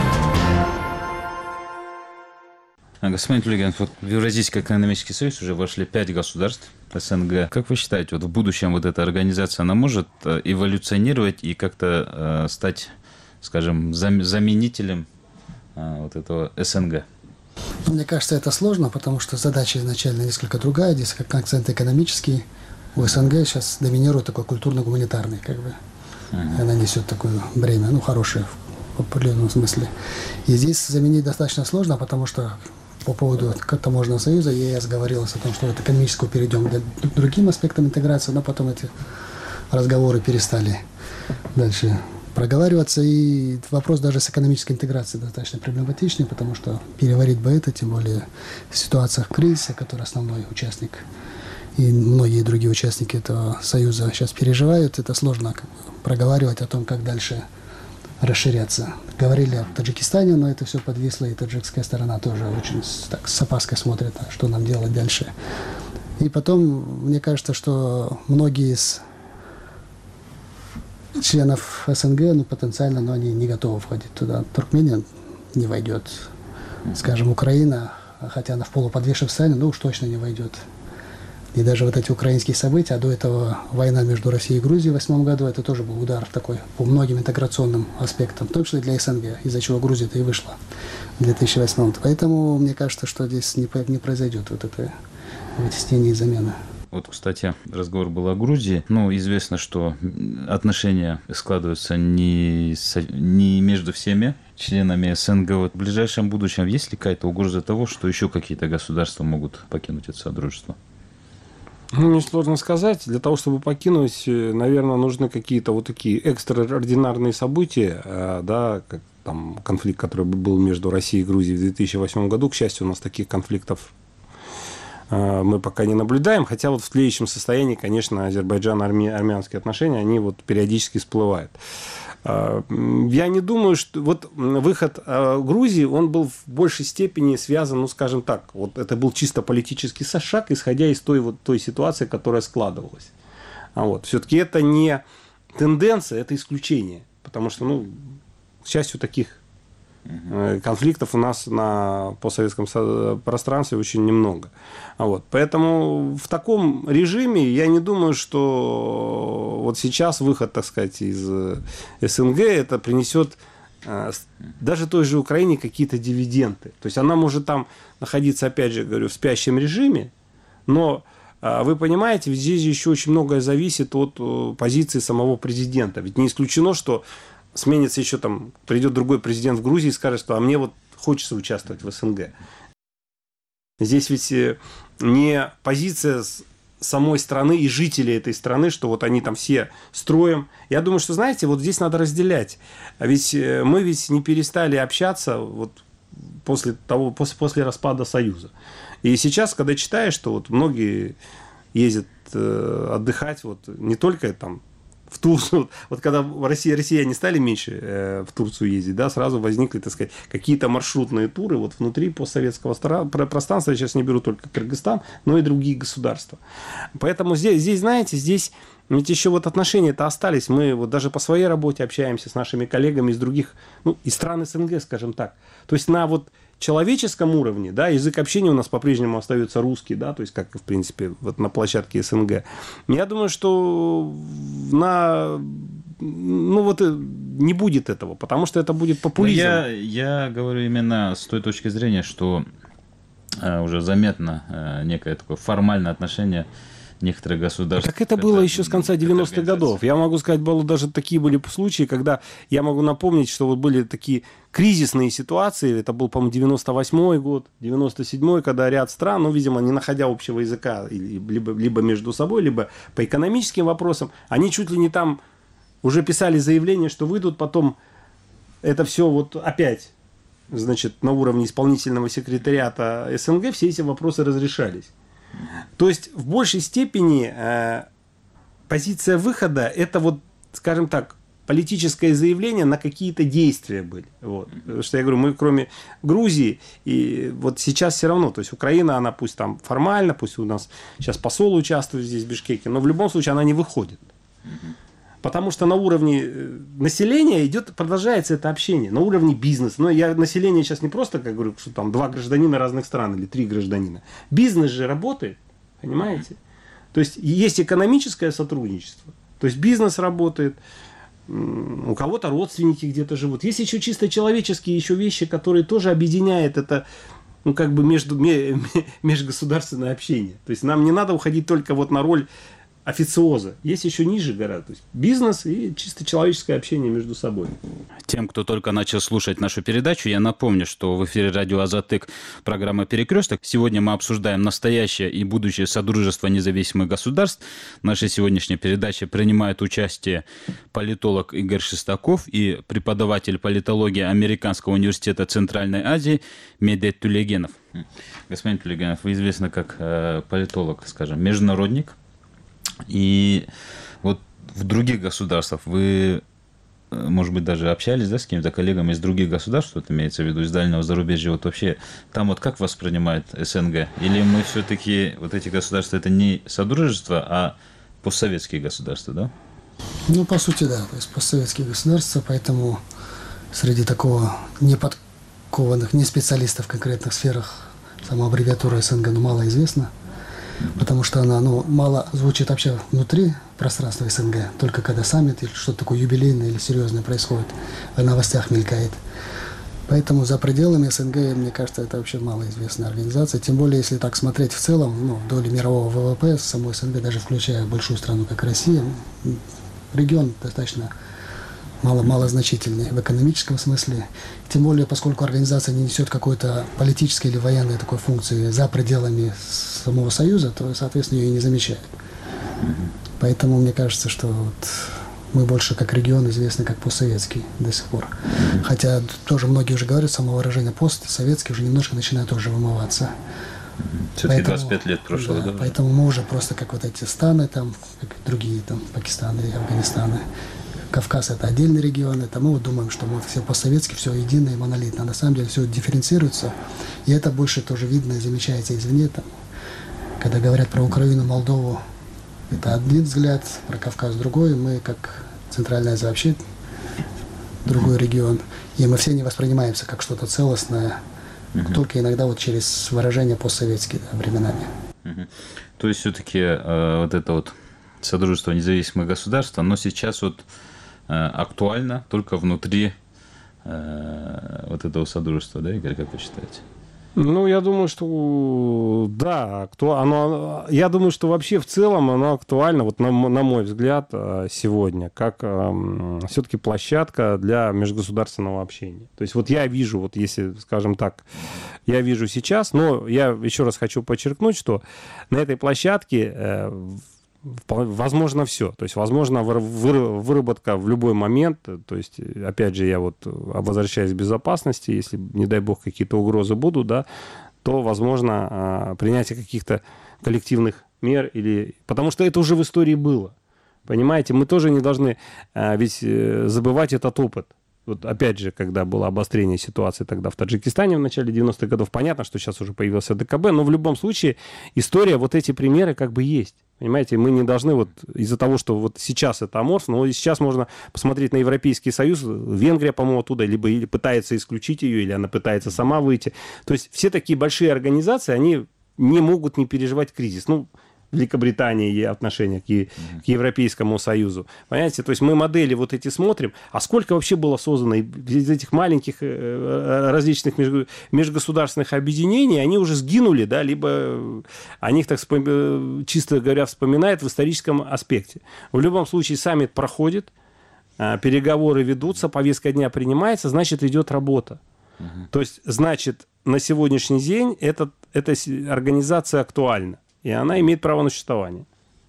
Господин Тулигенов, вот в Евразийский экономический союз уже вошли 5 государств СНГ. Как вы считаете, вот в будущем вот эта организация, она может эволюционировать и как-то стать, скажем, заменителем вот этого СНГ? Мне кажется, это сложно, потому что задача изначально несколько другая. Здесь как акцент экономический. У СНГ сейчас доминирует такой культурно-гуманитарный, как бы. Она несет такое бремя, ну, хорошее в определенном смысле. И здесь заменить достаточно сложно, потому что по поводу таможенного союза ЕС говорилось о том, что от экономического перейдем к другим аспектам интеграции, но потом эти разговоры перестали дальше проговариваться. И вопрос даже с экономической интеграцией достаточно проблематичный, потому что переварить бы это, тем более в ситуациях кризиса, который основной участник, и многие другие участники этого союза сейчас переживают, это сложно проговаривать о том, как дальше расширяться. Говорили о Таджикистане, но это все подвисло, и таджикская сторона тоже очень так с опаской смотрит, что нам делать дальше. И потом, мне кажется, что многие из членов СНГ, ну, потенциально, но они не готовы входить туда. Туркмения не войдет. Скажем, Украина, хотя она в полуподвешенном состоянии, но уж точно не войдет. И даже вот эти украинские события, а до этого война между Россией и Грузией в 2008 году, это тоже был удар такой по многим интеграционным аспектам, в том числе для СНГ, из-за чего Грузия-то и вышла в 2008. Поэтому мне кажется, что здесь не произойдет вот это вытеснение и замена. Вот, кстати, разговор был о Грузии. Ну, известно, что отношения складываются не между всеми членами СНГ. Вот в ближайшем будущем есть ли какая-то угроза того, что еще какие-то государства могут покинуть это содружество? Ну, мне сложно сказать. Для того, чтобы покинуть, наверное, нужны какие-то вот такие экстраординарные события, да, как там конфликт, который был между Россией и Грузией в 2008 году. К счастью, у нас таких конфликтов мы пока не наблюдаем, хотя вот в тлеющем состоянии, конечно, Азербайджан-армянские отношения, они вот периодически всплывают. Я не думаю, что вот выход Грузии, он был в большей степени связан, ну, скажем так, вот это был чисто политический шаг, исходя из той ситуации, которая складывалась. Вот. Все-таки это не тенденция, это исключение, потому что, ну, к счастью, таких конфликтов у нас на постсоветском пространстве очень немного. Вот. Поэтому в таком режиме я не думаю, что вот сейчас выход, так сказать, из СНГ это принесет даже той же Украине какие-то дивиденды. То есть она может там находиться, опять же, говорю, в спящем режиме, но вы понимаете, ведь здесь еще очень многое зависит от позиции самого президента. Ведь не исключено, что сменится еще там, придет другой президент в Грузии и скажет, что а мне вот хочется участвовать в СНГ. Здесь ведь не позиция самой страны и жителей этой страны, что вот они там все строим. Я думаю, что, знаете, вот здесь надо разделять. А ведь мы ведь не перестали общаться вот после распада Союза. И сейчас, когда читаешь, что вот многие ездят отдыхать, вот не только там в Турцию, вот когда россияне стали меньше в Турцию ездить, да, сразу возникли, так сказать, какие-то маршрутные туры вот внутри постсоветского пространства, я сейчас не беру только Кыргызстан, но и другие государства. Поэтому здесь, знаете, здесь ведь еще вот отношения-то остались, мы вот даже по своей работе общаемся с нашими коллегами из других, ну, из стран СНГ, скажем так. То есть на вот человеческом уровне, да, язык общения у нас по-прежнему остается русский, да, то есть как, в принципе, вот на площадке СНГ. Я думаю, что не будет этого, потому что это будет популизм. Я говорю именно с той точки зрения, что уже заметно некое такое формальное отношение некоторые государства... Так это было еще с конца 90-х годов. Я могу сказать, даже такие были случаи, когда я могу напомнить, что вот были такие кризисные ситуации. Это был, по-моему, 98-й год, 97-й, когда ряд стран, ну, видимо, не находя общего языка, либо между собой, либо по экономическим вопросам, они чуть ли не там уже писали заявление, что выйдут потом это все вот опять, значит, на уровне исполнительного секретариата СНГ все эти вопросы разрешались. То есть в большей степени позиция выхода это вот, скажем так, политическое заявление на какие-то действия были. Вот. Потому что я говорю, мы кроме Грузии, и вот сейчас все равно, то есть Украина, она пусть там формально, пусть у нас сейчас посол участвует здесь в Бишкеке, но в любом случае она не выходит. Потому что на уровне населения продолжается это общение, на уровне бизнеса. Но население сейчас не просто, как говорю, что там 2 гражданина разных стран или 3 гражданина. Бизнес же работает, понимаете? То есть есть экономическое сотрудничество, то есть бизнес работает, у кого-то родственники где-то живут. Есть еще чисто человеческие еще вещи, которые тоже объединяют это, ну, как бы межгосударственное общение. То есть нам не надо уходить только вот на роль официоза. Есть еще ниже гора, то есть бизнес и чисто человеческое общение между собой. Тем, кто только начал слушать нашу передачу, я напомню, что в эфире радио Азатык программа «Перекресток». Сегодня мы обсуждаем настоящее и будущее Содружества независимых государств. В нашей сегодняшней передаче принимают участие политолог Игорь Шестаков и преподаватель политологии Американского университета Центральной Азии Медет Тулегенов. Господин Тулегенов, вы известны как политолог, скажем, международник. И вот в других государствах вы, может быть, даже общались, да, с какими-то коллегами из других государств, вот имеется в виду из дальнего зарубежья, вот вообще там вот как воспринимают СНГ? Или мы все-таки, вот эти государства, это не содружество, а постсоветские государства, да? Ну, по сути, да, то есть постсоветские государства, поэтому среди такого неподкованных, не специалистов в конкретных сферах сама аббревиатура СНГ, ну, мало известна. Потому что она, ну, мало звучит вообще внутри пространства СНГ, только когда саммит или что-то такое юбилейное или серьезное происходит, в новостях мелькает. Поэтому за пределами СНГ, мне кажется, это вообще малоизвестная организация. Тем более, если так смотреть в целом, ну, в доле мирового ВВП, самой СНГ, даже включая большую страну, как Россия, регион достаточно малозначительный в экономическом смысле. Тем более, поскольку организация не несет какой-то политической или военной такой функции за пределами самого Союза, то, соответственно, ее и не замечают. Поэтому мне кажется, что вот мы больше как регион известны как постсоветский до сих пор. Хотя тоже многие уже говорят, само выражение постсоветский уже немножко начинает тоже вымываться. Все-таки 25 лет прошло, да? Поэтому мы уже просто как вот эти страны, там, как другие, там, Пакистаны, Афганистаны, Кавказ — это отдельный регион, это мы вот думаем, что мы все постсоветские, все единое, монолитно. На самом деле все дифференцируется, и это больше тоже видно и замечается извне. Там, когда говорят про Украину, Молдову, это один взгляд, про Кавказ другой, мы как Центральная Азия вообще другой регион, и мы все не воспринимаемся как что-то целостное, только иногда вот через выражение постсоветские, да, временами. То есть все-таки вот это вот Содружество независимых государств, оно сейчас вот актуально только внутри вот этого содружества, да, Игорь, как вы считаете? Ну, я думаю, что да, я думаю, что вообще в целом оно актуально, вот на мой взгляд, сегодня, как все-таки площадка для межгосударственного общения. То есть вот я вижу, вот если, скажем так, я вижу сейчас, но я еще раз хочу подчеркнуть, что на этой площадке возможно все. То есть возможно выработка в любой момент. То есть, опять же, я вот возвращаюсь к безопасности, если, не дай бог, какие-то угрозы будут, да, то возможно принятие каких-то коллективных мер. Потому что это уже в истории было. Понимаете, мы тоже не должны ведь забывать этот опыт. Вот опять же, когда было обострение ситуации тогда в Таджикистане в начале 90-х годов, понятно, что сейчас уже появился ДКБ, но в любом случае история, вот эти примеры как бы есть. Понимаете, мы не должны вот из-за того, что вот сейчас это аморфно, но сейчас можно посмотреть на Европейский Союз, Венгрия, по-моему, оттуда, либо или пытается исключить ее, или она пытается сама выйти. То есть все такие большие организации, они не могут не переживать кризис. Ну, Великобритании и отношения к Европейскому Союзу. Понимаете? То есть мы модели вот эти смотрим. А сколько вообще было создано из этих маленьких различных межгосударственных объединений, они уже сгинули, да, либо о них, так чисто говоря, вспоминают в историческом аспекте. В любом случае саммит проходит, переговоры ведутся, повестка дня принимается, значит, идет работа. То есть, значит, на сегодняшний день эта организация актуальна. И она имеет право на существование.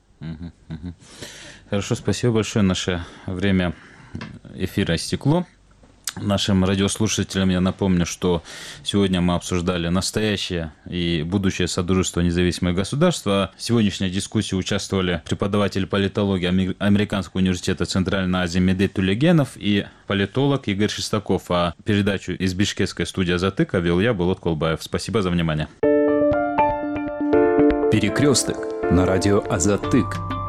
Хорошо, спасибо большое. Наше время эфира истекло. Нашим радиослушателям я напомню, что сегодня мы обсуждали настоящее и будущее Содружества независимых государств. В сегодняшней дискуссии участвовали преподаватель политологии Американского университета Центральной Азии Медет Тулегенов и политолог Игорь Шестаков. А передачу из бишкекской студии «Азаттык» вел я, Булат Колбаев. Спасибо за внимание. Перекресток на радио «Азаттык».